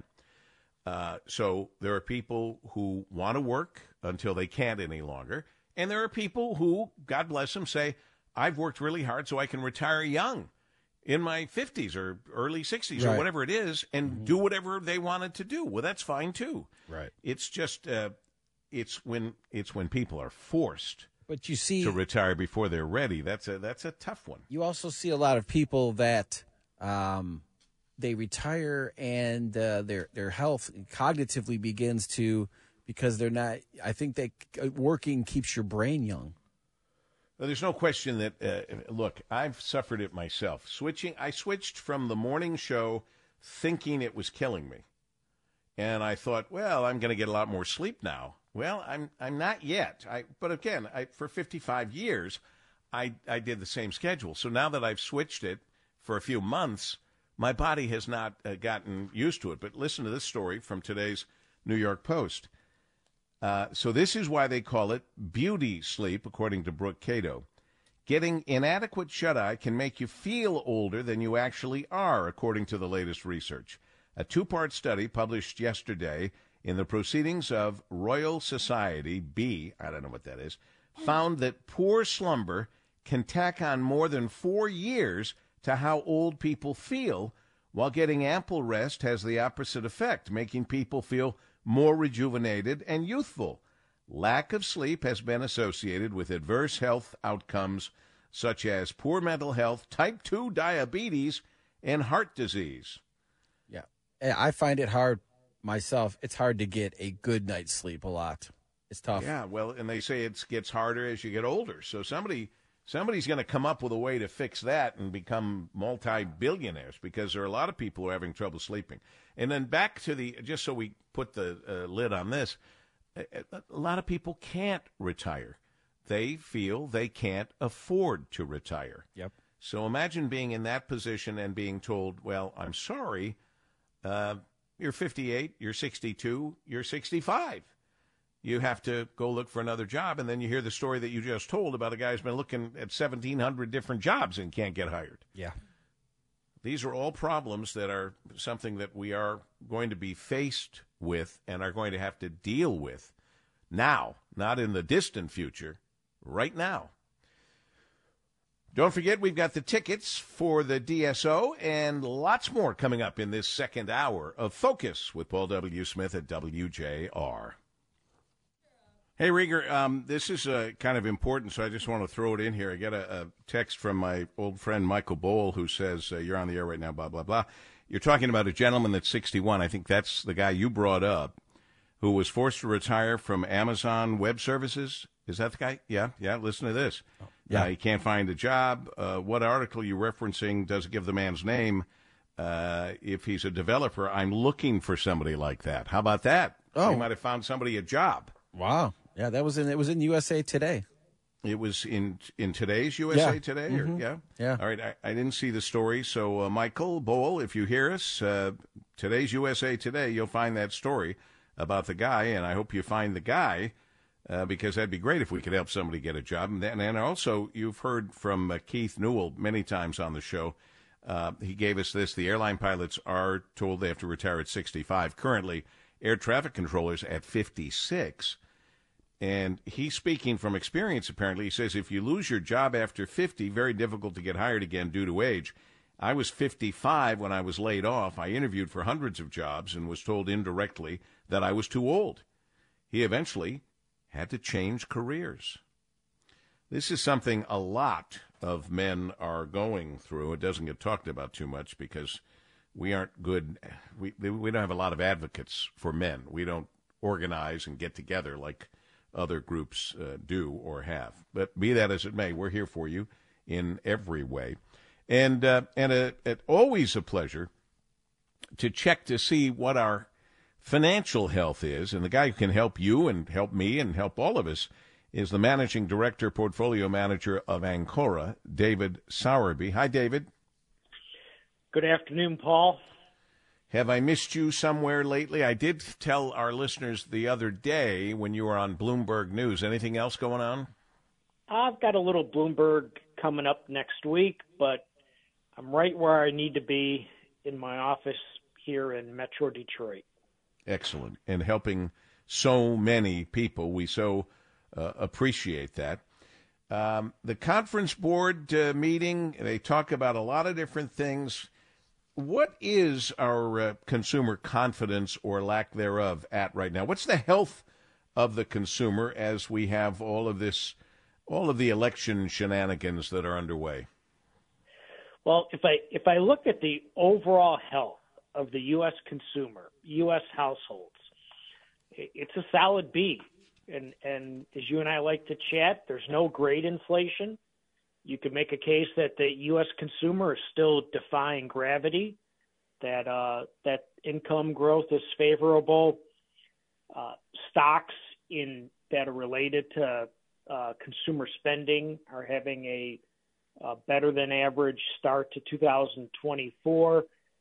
So there are people who want to work until they can't any longer, and there are people who, God bless them, say, I've worked really hard so I can retire young in my 50s or early 60s or whatever it is and do whatever they wanted to do. Well, that's fine, too. Right. It's just it's when people are forced but you see, to retire before they're ready. That's a tough one. You also see a lot of people that they retire and their health cognitively begins to, because they're not, I think working keeps your brain young. Well, there's no question that, look, I've suffered it myself. I switched from the morning show thinking it was killing me. And I thought, well, I'm going to get a lot more sleep now. Well, I'm not yet. But again, for 55 years, I did the same schedule. So now that I've switched it for a few months, my body has not gotten used to it. But listen to this story from today's New York Post. So this is why they call it beauty sleep, according to Brooke Cato. Getting inadequate shut-eye can make you feel older than you actually are, according to the latest research. A 2-part study published yesterday in the Proceedings of Royal Society B, I don't know what that is, found that poor slumber can tack on more than 4 years to how old people feel, while getting ample rest has the opposite effect, making people feel more rejuvenated and youthful. Lack of sleep has been associated with adverse health outcomes such as poor mental health, type 2 diabetes, and heart disease. Yeah. I find it hard myself. It's hard to get a good night's sleep a lot. It's tough. Yeah, well, and they say it gets harder as you get older. So somebody's going to come up with a way to fix that and become multi-billionaires, because there are a lot of people who are having trouble sleeping. And then back to just so we put the lid on this, a lot of people can't retire. They feel they can't afford to retire. Yep. So imagine being in that position and being told, well, I'm sorry, you're 58, you're 62, you're 65. You have to go look for another job, and then you hear the story that you just told about a guy who's been looking at 1,700 different jobs and can't get hired. Yeah. These are all problems that are something that we are going to be faced with and are going to have to deal with now, not in the distant future, right now. Don't forget, we've got the tickets for the DSO and lots more coming up in this second hour of Focus with Paul W. Smith at WJR. Hey, Rieger, this is kind of important, so I just want to throw it in here. I got a text from my old friend Michael Bohl, who says, you're on the air right now, blah, blah, blah. You're talking about a gentleman that's 61. I think that's the guy you brought up, who was forced to retire from Amazon Web Services. Is that the guy? Yeah, listen to this. Yeah, he can't find a job. What article you referencing doesn't give the man's name. If he's a developer, I'm looking for somebody like that. How about that? Oh, he might have found somebody a job. Wow. Yeah, it was in USA Today. It was in today's USA Today? Mm-hmm. Yeah. All right, I didn't see the story. So, Michael Bohl, if you hear us, today's USA Today, you'll find that story about the guy, and I hope you find the guy. Because that'd be great if we could help somebody get a job. And also, you've heard from Keith Newell many times on the show. He gave us this. The airline pilots are told they have to retire at 65. Currently, air traffic controllers at 56. And he's speaking from experience, apparently. He says if you lose your job after 50, very difficult to get hired again due to age. I was 55 when I was laid off. I interviewed for hundreds of jobs and was told indirectly that I was too old. He eventually had to change careers. This is something a lot of men are going through. It doesn't get talked about too much because we aren't good. We don't have a lot of advocates for men. We don't organize and get together like other groups do or have. But be that as it may, we're here for you in every way. And always a pleasure to check to see what our financial health is, and the guy who can help you and help me and help all of us is the managing director, portfolio manager of Ancora, David Sowerby. Hi, David. Good afternoon, Paul. Have I missed you somewhere lately? I did tell our listeners the other day when you were on Bloomberg News. Anything else going on? I've got a little Bloomberg coming up next week, but I'm right where I need to be in my office here in Metro Detroit. Excellent. And helping so many people. We so appreciate that. The conference board meeting, they talk about a lot of different things. What is our consumer confidence or lack thereof at right now? What's the health of the consumer as we have all of the election shenanigans that are underway? Well, if I look at the overall health of the U.S. consumer, U.S. households, it's a solid B. And as you and I like to chat, there's no great inflation. You could make a case that the U.S. consumer is still defying gravity, that income growth is favorable. Stocks that are related to consumer spending are having a better than average start to 2024.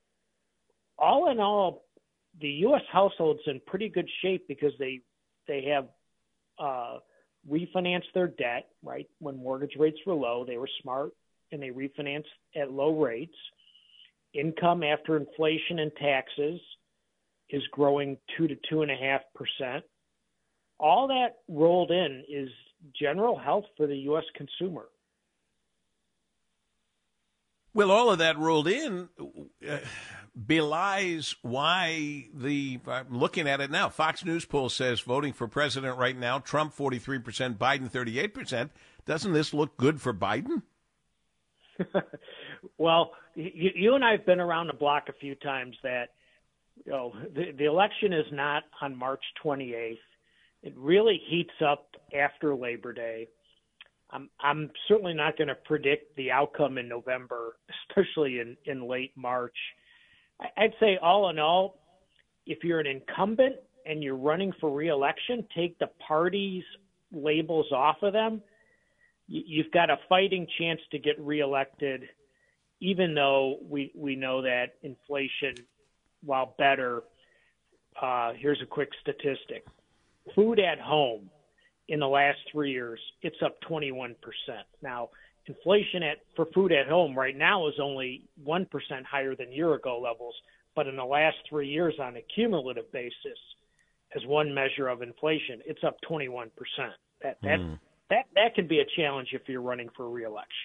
All in all, the U.S. household's in pretty good shape because they have refinanced their debt, right? When mortgage rates were low, they were smart and they refinanced at low rates. Income after inflation and taxes is growing 2 to 2.5%. All that rolled in is general health for the U.S. consumer. Well, all of that rolled in belies why I'm looking at it now. Fox News poll says voting for president right now, Trump 43%, Biden 38%. Doesn't this look good for Biden? Well, you and I have been around the block a few times that, the election is not on March 28th. It really heats up after Labor Day. I'm certainly not going to predict the outcome in November, especially in late March. I'd say all in all, if you're an incumbent and you're running for re-election, take the party's labels off of them. You've got a fighting chance to get reelected, even though we know that inflation, while better, here's a quick statistic. Food at home in the last 3 years, it's up 21%. Now, inflation for food at home right now is only 1% higher than year-ago levels, but in the last 3 years on a cumulative basis, as one measure of inflation, it's up 21%. That can be a challenge if you're running for re-election.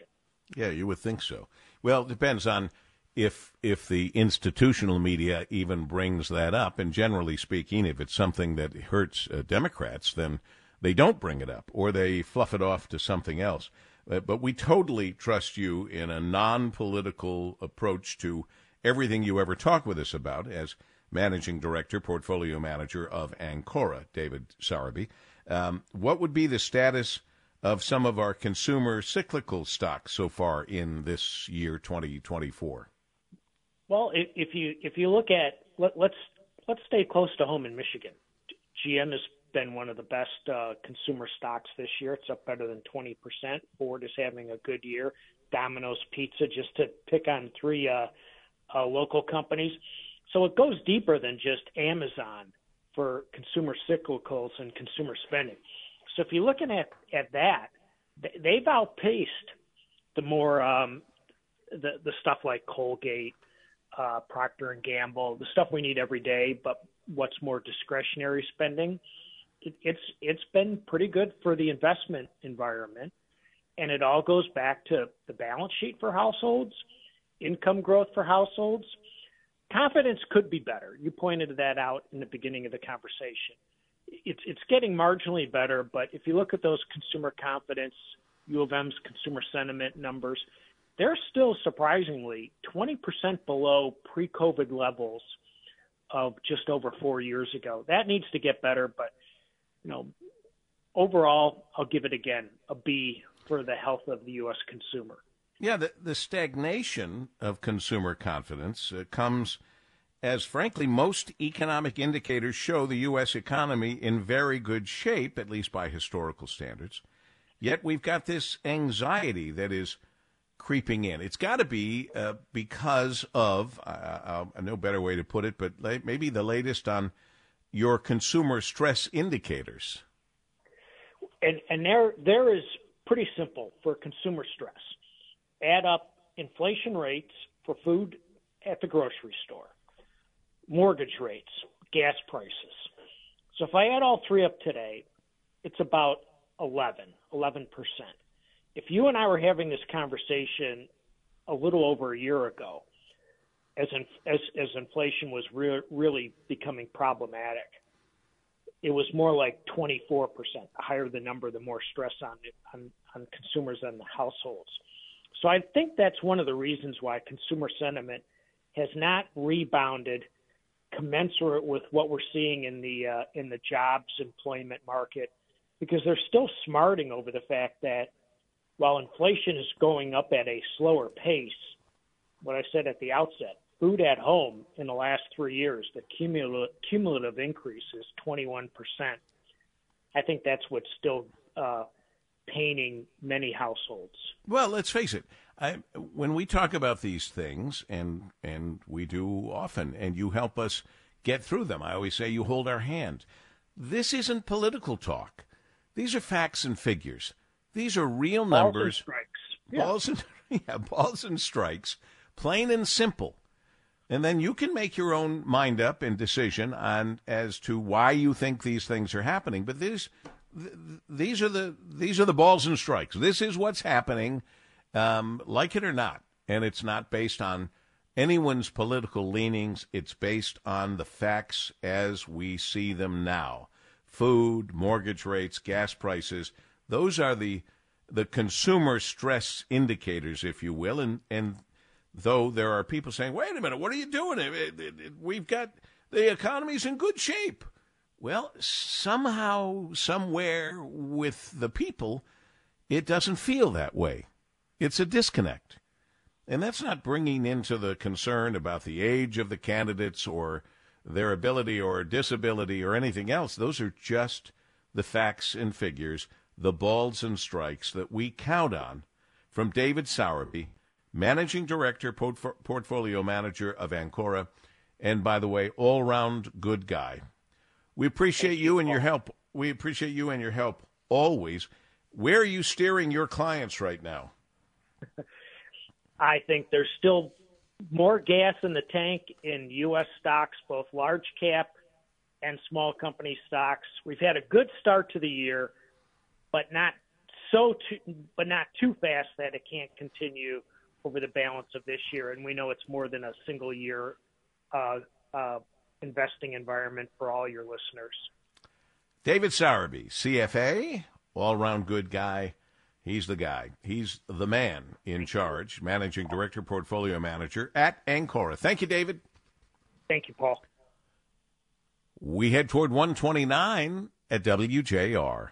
Yeah, you would think so. Well, it depends on if the institutional media even brings that up. And generally speaking, if it's something that hurts Democrats, then they don't bring it up or they fluff it off to something else. But we totally trust you in a non-political approach to everything you ever talk with us about as managing director, portfolio manager of Ancora, David Sowerby. What would be the status of some of our consumer cyclical stocks so far in this year, 2024? Well, if you look at let's stay close to home in Michigan. GM has been one of the best consumer stocks this year. It's up better than 20%. Ford is having a good year. Domino's Pizza, just to pick on three local companies. So it goes deeper than just Amazon for consumer cyclicals and consumer spending. So if you're looking at that, they've outpaced the more the stuff like Colgate, Procter & Gamble, the stuff we need every day, but what's more discretionary spending. It's been pretty good for the investment environment, and it all goes back to the balance sheet for households, income growth for households. Confidence could be better. You pointed that out in the beginning of the conversation. It's getting marginally better, but if you look at those consumer confidence, U of M's consumer sentiment numbers, they're still surprisingly 20% below pre-COVID levels of just over 4 years ago. That needs to get better, but overall, I'll give it again a B for the health of the U.S. consumer. Yeah, the stagnation of consumer confidence comes as, frankly, most economic indicators show the U.S. economy in very good shape, at least by historical standards. Yet we've got this anxiety that is creeping in. It's got to be because of, no better way to put it, but maybe the latest on your consumer stress indicators. And there is pretty simple for consumer stress. Add up inflation rates for food at the grocery store, mortgage rates, gas prices. So if I add all three up today, it's about 11%. If you and I were having this conversation a little over a year ago, as inflation was really becoming problematic, it was more like 24%. The higher the number, the more stress on consumers and the households. So I think that's one of the reasons why consumer sentiment has not rebounded commensurate with what we're seeing in the jobs employment market, because they're still smarting over the fact that while inflation is going up at a slower pace, what I said at the outset, food at home in the last 3 years, the cumulative increase is 21%. I think that's what's still paining many households. Well, let's face it. When we talk about these things, and we do often, and you help us get through them, I always say you hold our hand. This isn't political talk. These are facts and figures. These are real numbers. Balls and strikes. Balls and strikes, plain and simple. And then you can make your own mind up and decision on as to why you think these things are happening. But these are the balls and strikes. This is what's happening, like it or not. And it's not based on anyone's political leanings. It's based on the facts as we see them now. Food, mortgage rates, gas prices, those are the consumer stress indicators, if you will. And though there are people saying, wait a minute, what are you doing? We've got the economy's in good shape. Well, somehow, somewhere with the people, it doesn't feel that way. It's a disconnect. And that's not bringing into the concern about the age of the candidates or their ability or disability or anything else. Those are just the facts and figures, the balls and strikes that we count on from David Sowerby, Managing Director, Portfolio Manager of Ancora, and, by the way, all-round good guy. We appreciate you and your help. We appreciate you and your help always. Where are you steering your clients right now? I think there's still more gas in the tank in U.S. stocks, both large cap and small company stocks. We've had a good start to the year, but not but not too fast that it can't continue over the balance of this year. And we know it's more than a single year investing environment for all your listeners. David Sowerby, CFA, all-around good guy. He's the guy. He's the man in charge, managing director, portfolio manager at Ancora. Thank you, David. Thank you, Paul. We head toward 129 at WJR.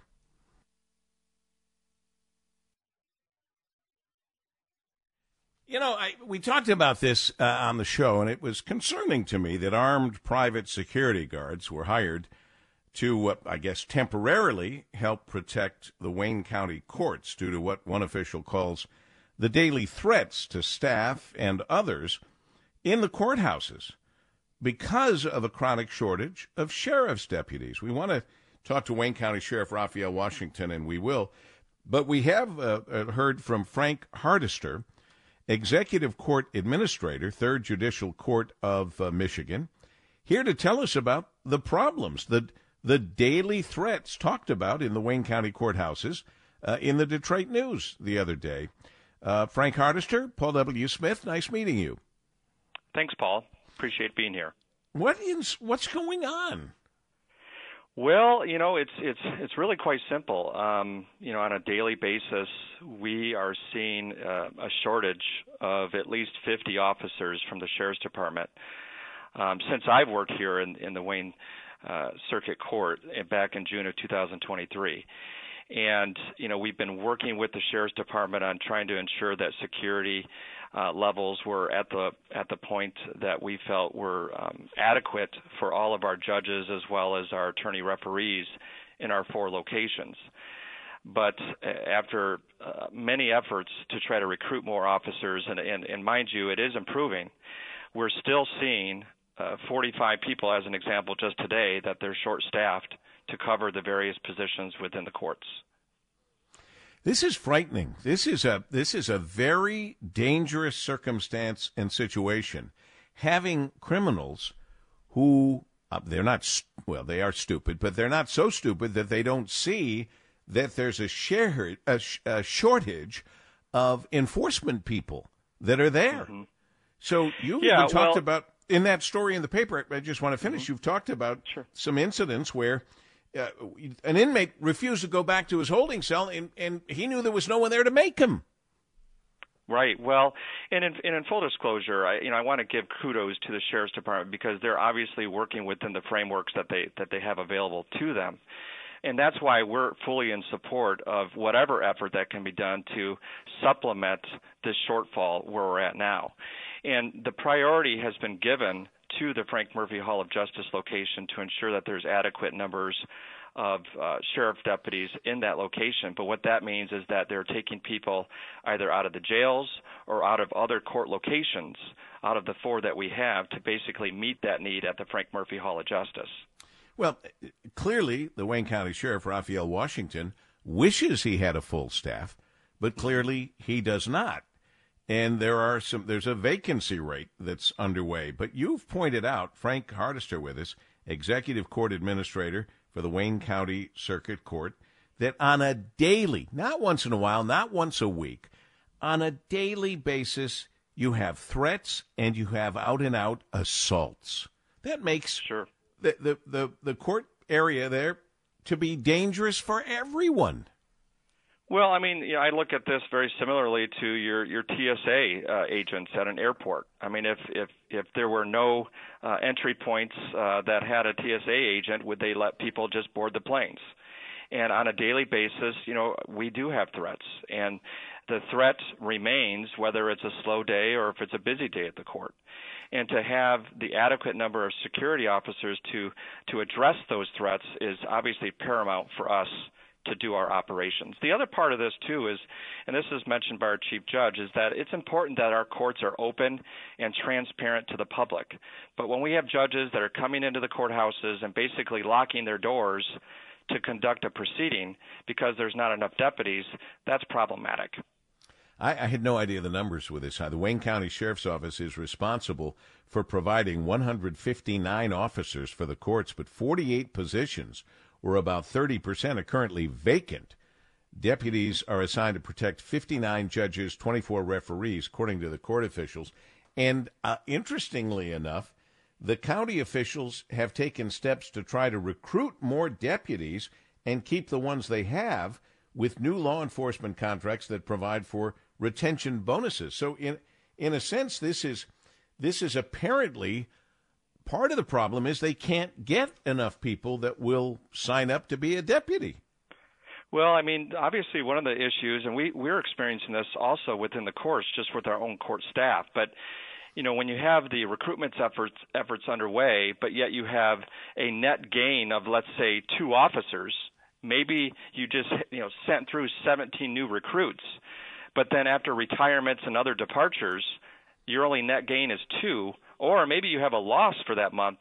You know, we talked about this on the show, and it was concerning to me that armed private security guards were hired to, I guess, temporarily help protect the Wayne County courts due to what one official calls the daily threats to staff and others in the courthouses because of a chronic shortage of sheriff's deputies. We want to talk to Wayne County Sheriff Raphael Washington, and we will. But we have heard from Frank Hardister, Executive Court Administrator, 3rd Judicial Court of Michigan, here to tell us about the problems, the daily threats talked about in the Wayne County courthouses in the Detroit News the other day. Frank Hardister, Paul W. Smith, nice meeting you. Thanks, Paul. Appreciate being here. What's going on? Well, you know, it's really quite simple. You know, on a daily basis, we are seeing a shortage of at least 50 officers from the Sheriff's Department. Since I've worked here in the Wayne Circuit Court back in June of 2023. And, you know, we've been working with the Sheriff's Department on trying to ensure that security levels were at the point that we felt were adequate for all of our judges as well as our attorney referees in our 4 locations. But after many efforts to try to recruit more officers, and mind you, it is improving, we're still seeing 45 people, as an example, just today, that they're short-staffed to cover the various positions within the courts. This is frightening. This is a very dangerous circumstance and situation. Having criminals who they are stupid, but they're not so stupid that they don't see that there's a shortage of enforcement people that are there. Mm-hmm. So you've talked about in that story in the paper. I just want to finish. Mm-hmm. You've talked about some incidents where an inmate refused to go back to his holding cell, and he knew there was no one there to make him. Right. Well, and in full disclosure, I want to give kudos to the Sheriff's Department because they're obviously working within the frameworks that they have available to them. And that's why we're fully in support of whatever effort that can be done to supplement this shortfall where we're at now. And the priority has been given to the Frank Murphy Hall of Justice location to ensure that there's adequate numbers of sheriff deputies in that location. But what that means is that they're taking people either out of the jails or out of other court locations, out of the 4 that we have, to basically meet that need at the Frank Murphy Hall of Justice. Well, clearly the Wayne County Sheriff, Raphael Washington, wishes he had a full staff, but clearly he does not. And there's a vacancy rate that's underway. But you've pointed out, Frank Hardister with us, Executive Court Administrator for the Wayne County Circuit Court, that on a daily, not once in a while, not once a week, on a daily basis, you have threats and you have out-and-out assaults. That makes the court area there to be dangerous for everyone. Well, I mean, I look at this very similarly to your TSA agents at an airport. I mean, if there were no entry points that had a TSA agent, would they let people just board the planes? And on a daily basis, we do have threats, and the threat remains whether it's a slow day or if it's a busy day at the court. And to have the adequate number of security officers to address those threats is obviously paramount for us to do our operations. The other part of this, too, is, and this is mentioned by our Chief Judge, is that it's important that our courts are open and transparent to the public. But when we have judges that are coming into the courthouses and basically locking their doors to conduct a proceeding because there's not enough deputies, that's problematic. I had no idea the numbers with this. The Wayne County Sheriff's Office is responsible for providing 159 officers for the courts, but 48 positions, or about 30%, are currently vacant Deputies are assigned to protect 59 judges, 24 referees, according to the court officials. And interestingly enough, the county officials have taken steps to try to recruit more deputies and keep the ones they have with new law enforcement contracts that provide for retention bonuses. So in a sense, this is apparently part of the problem is they can't get enough people that will sign up to be a deputy. Well, I mean, obviously one of the issues, and we're experiencing this also within the courts, just with our own court staff, but when you have the recruitment efforts underway, but yet you have a net gain of, let's say, 2 officers, maybe you just sent through 17 new recruits, but then after retirements and other departures, your only net gain is 2, or maybe you have a loss for that month.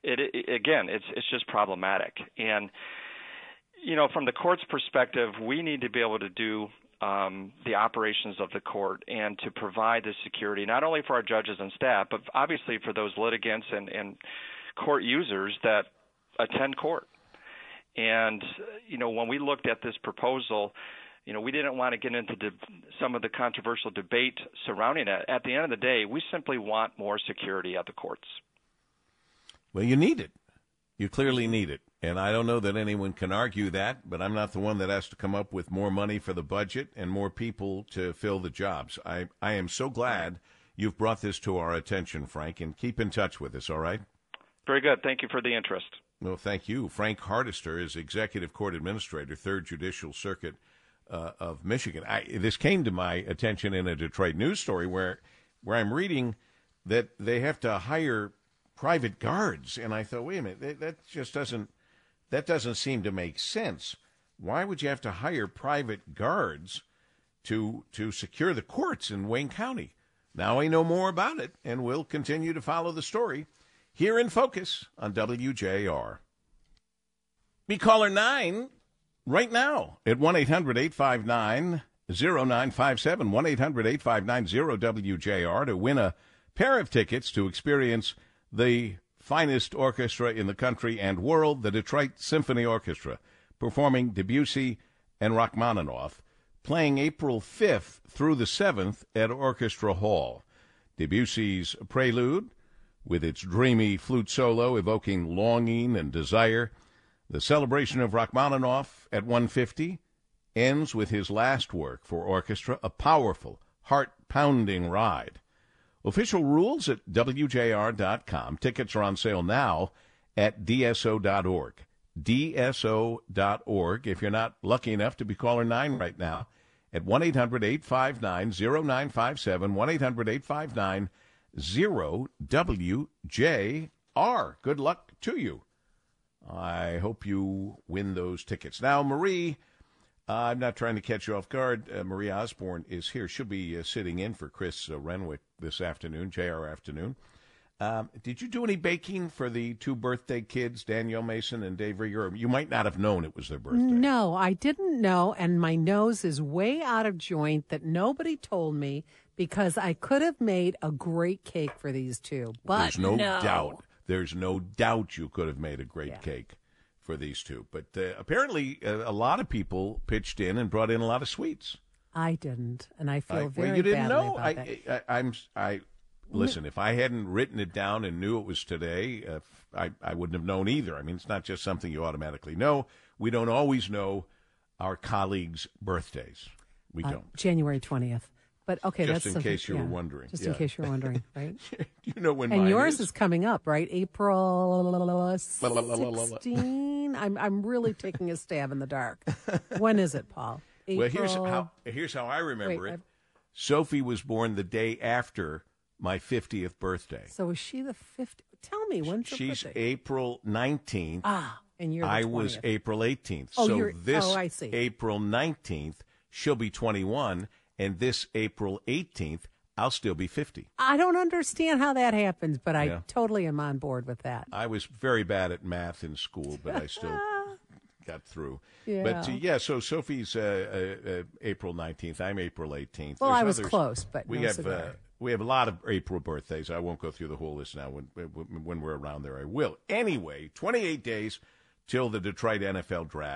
It's just problematic. And from the court's perspective, we need to be able to do the operations of the court and to provide the security, not only for our judges and staff, but obviously for those litigants and court users that attend court. And, when we looked at this proposal, we didn't want to get into some of the controversial debate surrounding it. At the end of the day, we simply want more security at the courts. Well, you need it. You clearly need it. And I don't know that anyone can argue that, but I'm not the one that has to come up with more money for the budget and more people to fill the jobs. I am so glad you've brought this to our attention, Frank, and keep in touch with us, all right? Very good. Thank you for the interest. Well, thank you. Frank Hardister is Executive Court Administrator, 3rd Judicial Circuit of Michigan. This came to my attention in a Detroit news story where I'm reading that they have to hire private guards, and I thought, wait a minute, that doesn't seem to make sense. Why would you have to hire private guards to secure the courts in Wayne County? Now I know more about it, and we'll continue to follow the story here in Focus on WJR. Be caller 9 right now at 1-800-859-0957, 1-800-859-0WJR to win a pair of tickets to experience the finest orchestra in the country and world, the Detroit Symphony Orchestra, performing Debussy and Rachmaninoff, playing April 5th through the 7th at Orchestra Hall. Debussy's Prelude, with its dreamy flute solo evoking longing and desire. The celebration of Rachmaninoff at 1:50 ends with his last work for orchestra, a powerful, heart-pounding ride. Official rules at WJR.com. Tickets are on sale now at DSO.org. DSO.org. If you're not lucky enough to be caller 9 right now, at 1-800-859-0957, 1-800-859-0WJR. Good luck to you. I hope you win those tickets. Now, Marie, I'm not trying to catch you off guard. Marie Osborne is here. She'll be sitting in for Chris Renwick this afternoon, JR afternoon. Did you do any baking for the 2 birthday kids, Danielle Mason and Dave Rieger? You might not have known it was their birthday. No, I didn't know, and my nose is way out of joint that nobody told me, because I could have made a great cake for these 2. But There's no doubt. There's no doubt you could have made a great cake for these 2. But apparently a lot of people pitched in and brought in a lot of sweets. I didn't, and I feel very you didn't badly know. about that. Listen, if I hadn't written it down and knew it was today, I wouldn't have known either. I mean, it's not just something you automatically know. We don't always know our colleagues' birthdays. We don't. January 20th. But okay, just that's in case you were wondering. Just in case you're wondering, right? You know when and mine yours is coming up, right? April 16. I'm really taking a stab in the dark. When is it, Paul? April... Well, here's how I remember it. Sophie was born the day after my 50th birthday. So is she the 50th? Tell me, when's her She's birthday? April 19th. And you're the 20th. I was April 18th. I see. April 19th, she'll be 21, and this April 18th, I'll still be 50. I don't understand how that happens, but I totally am on board with that. I was very bad at math in school, but I still got through. Yeah. But, so Sophie's April 19th. I'm April 18th. Well, I was close, but we have a lot of April birthdays. I won't go through the whole list now. When we're around there, I will. Anyway, 28 days till the Detroit NFL draft.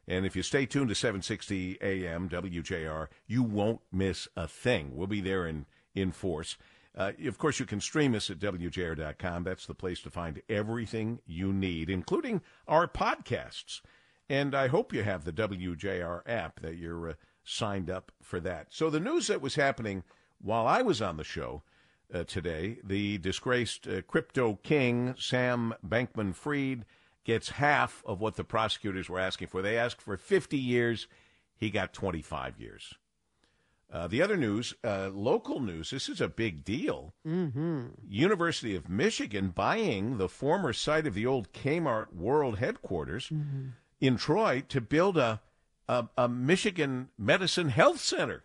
And if you stay tuned to 760 AM WJR, you won't miss a thing. We'll be there in force. Of course, you can stream us at WJR.com. That's the place to find everything you need, including our podcasts. And I hope you have the WJR app, that you're signed up for that. So the news that was happening while I was on the show today, the disgraced crypto king, Sam Bankman-Fried, gets half of what the prosecutors were asking for. They asked for 50 years. He got 25 years. The other news, local news, this is a big deal. Mm-hmm. University of Michigan buying the former site of the old Kmart World headquarters in Troy to build a Michigan Medicine Health Center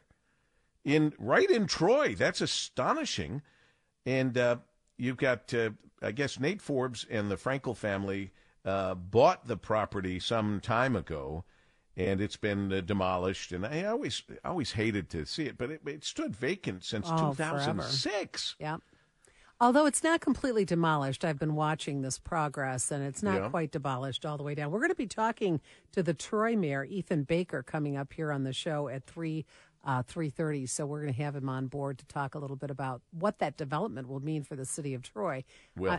right in Troy. That's astonishing. And you've got, I guess, Nate Forbes and the Frankel family bought the property some time ago, and it's been demolished. And I always hated to see it, but it stood vacant since 2006. Yeah. Although it's not completely demolished, I've been watching this progress, and it's not quite demolished all the way down. We're going to be talking to the Troy mayor, Ethan Baker, coming up here on the show at 3:30. So we're going to have him on board to talk a little bit about what that development will mean for the city of Troy. Well,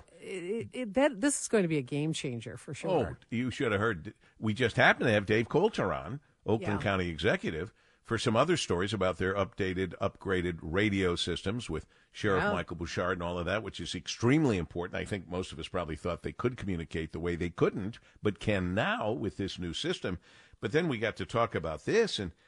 this is going to be a game changer for sure. Oh, you should have heard. We just happened to have Dave Coulter on, Oakland County executive, for some other stories about their upgraded radio systems with Sheriff Michael Bouchard and all of that, which is extremely important. I think most of us probably thought they could communicate the way they couldn't, but can now with this new system. But then we got to talk about this, and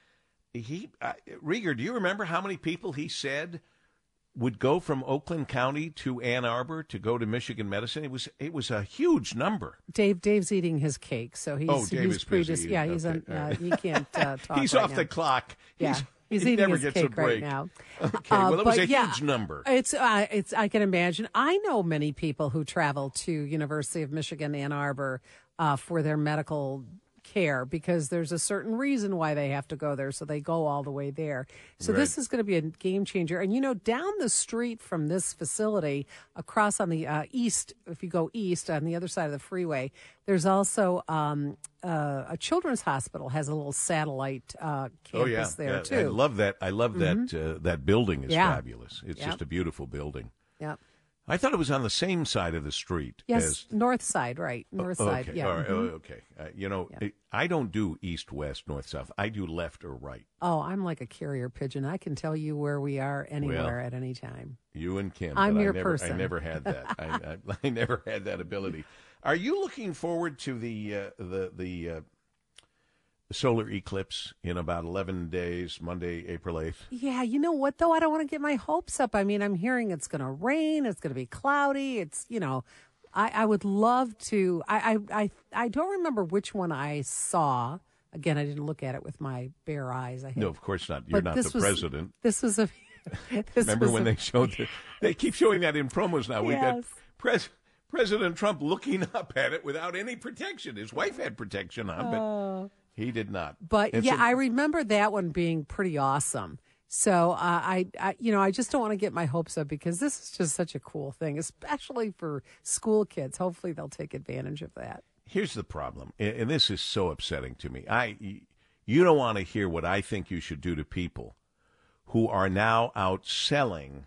Rieger, do you remember how many people he said would go from Oakland County to Ann Arbor to go to Michigan Medicine? It was a huge number. Dave's eating his cake, so he's is busy. Yeah, he's on. He can't talk. He's right off now. The clock. Yeah. He's he eating never his gets cake a break. right now. Okay, well, it was a huge number. It's I can imagine. I know many people who travel to University of Michigan Ann Arbor for their medical care, because there's a certain reason why they have to go there, so they go all the way there. So This is going to be a game changer. And down the street from this facility, across on the east, if you go east on the other side of the freeway, there's also a children's hospital has a little satellite campus there too. I love that. I love that. That building is fabulous. It's just a beautiful building. Yeah. I thought it was on the same side of the street. Yes, north side, right? North side, okay. yeah. All right. Okay. I don't do east, west, north, south. I do left or right. Oh, I'm like a carrier pigeon. I can tell you where we are anywhere at any time. You and Kim. I'm your person. I never had that. I never had that ability. Are you looking forward to the solar eclipse in about 11 days, Monday, April 8th? Yeah, you know what, though? I don't want to get my hopes up. I mean, I'm hearing it's going to rain. It's going to be cloudy. It's, I would love to. I don't remember which one I saw. Again, I didn't look at it with my bare eyes. No, of course not. You're not the president. This was a... Remember when they showed they keep showing that in promos now. We've got President Trump looking up at it without any protection. His wife had protection on, but he did not. But I remember that one being pretty awesome. So I just don't want to get my hopes up, because this is just such a cool thing, especially for school kids. Hopefully they'll take advantage of that. Here's the problem, and this is so upsetting to me. You don't want to hear what I think you should do to people who are now out selling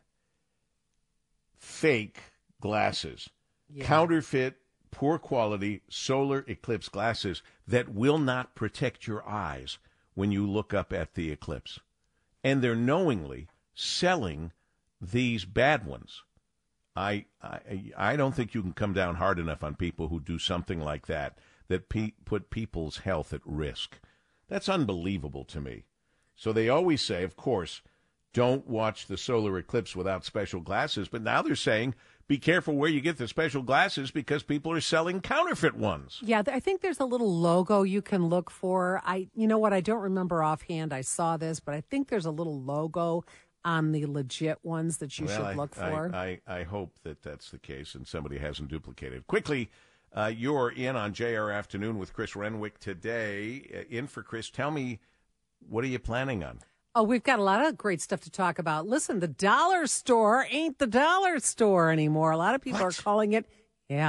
fake glasses, counterfeit, poor quality solar eclipse glasses that will not protect your eyes when you look up at the eclipse. And they're knowingly selling these bad ones. I don't think you can come down hard enough on people who do something like that put people's health at risk. That's unbelievable to me. So they always say, of course, don't watch the solar eclipse without special glasses. But now they're saying, be careful where you get the special glasses, because people are selling counterfeit ones. Yeah, I think there's a little logo you can look for. You know what? I don't remember offhand. I saw this, but I think there's a little logo on the legit ones that you should look for. I hope that that's the case and somebody hasn't duplicated. Quickly, you're in on JR Afternoon with Chris Renwick today. In for Chris. Tell me, what are you planning on? Oh, we've got a lot of great stuff to talk about. Listen, the dollar store ain't the dollar store anymore. A lot of people are calling it,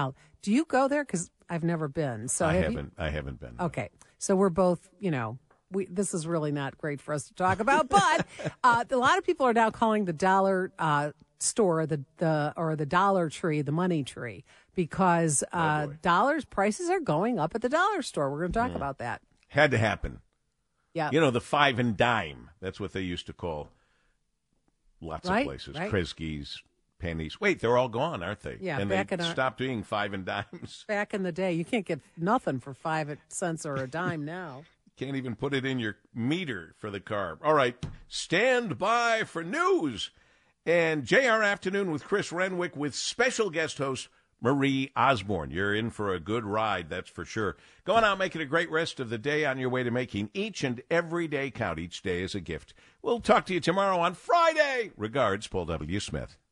Do you go there? Because I've never been. So I haven't been. Okay. So we're both, this is really not great for us to talk about, but a lot of people are now calling the dollar store the Dollar Tree the money tree because prices are going up at the dollar store. We're going to talk about that. Had to happen. Yeah. The 5 and dime. That's what they used to call lots of places. Right. Kresge's, Pennies. Wait, they're all gone, aren't they? Yeah. And they stopped doing 5 and dimes. Back in the day, you can't get nothing for 5 cents or a dime now. Can't even put it in your meter for the car. All right, stand by for news. And JR Afternoon with Chris Renwick with special guest host Marie Osborne. You're in for a good ride, that's for sure. Go on out, make it a great rest of the day on your way to making each and every day count. Each day is a gift. We'll talk to you tomorrow on Friday. Regards, Paul W. Smith.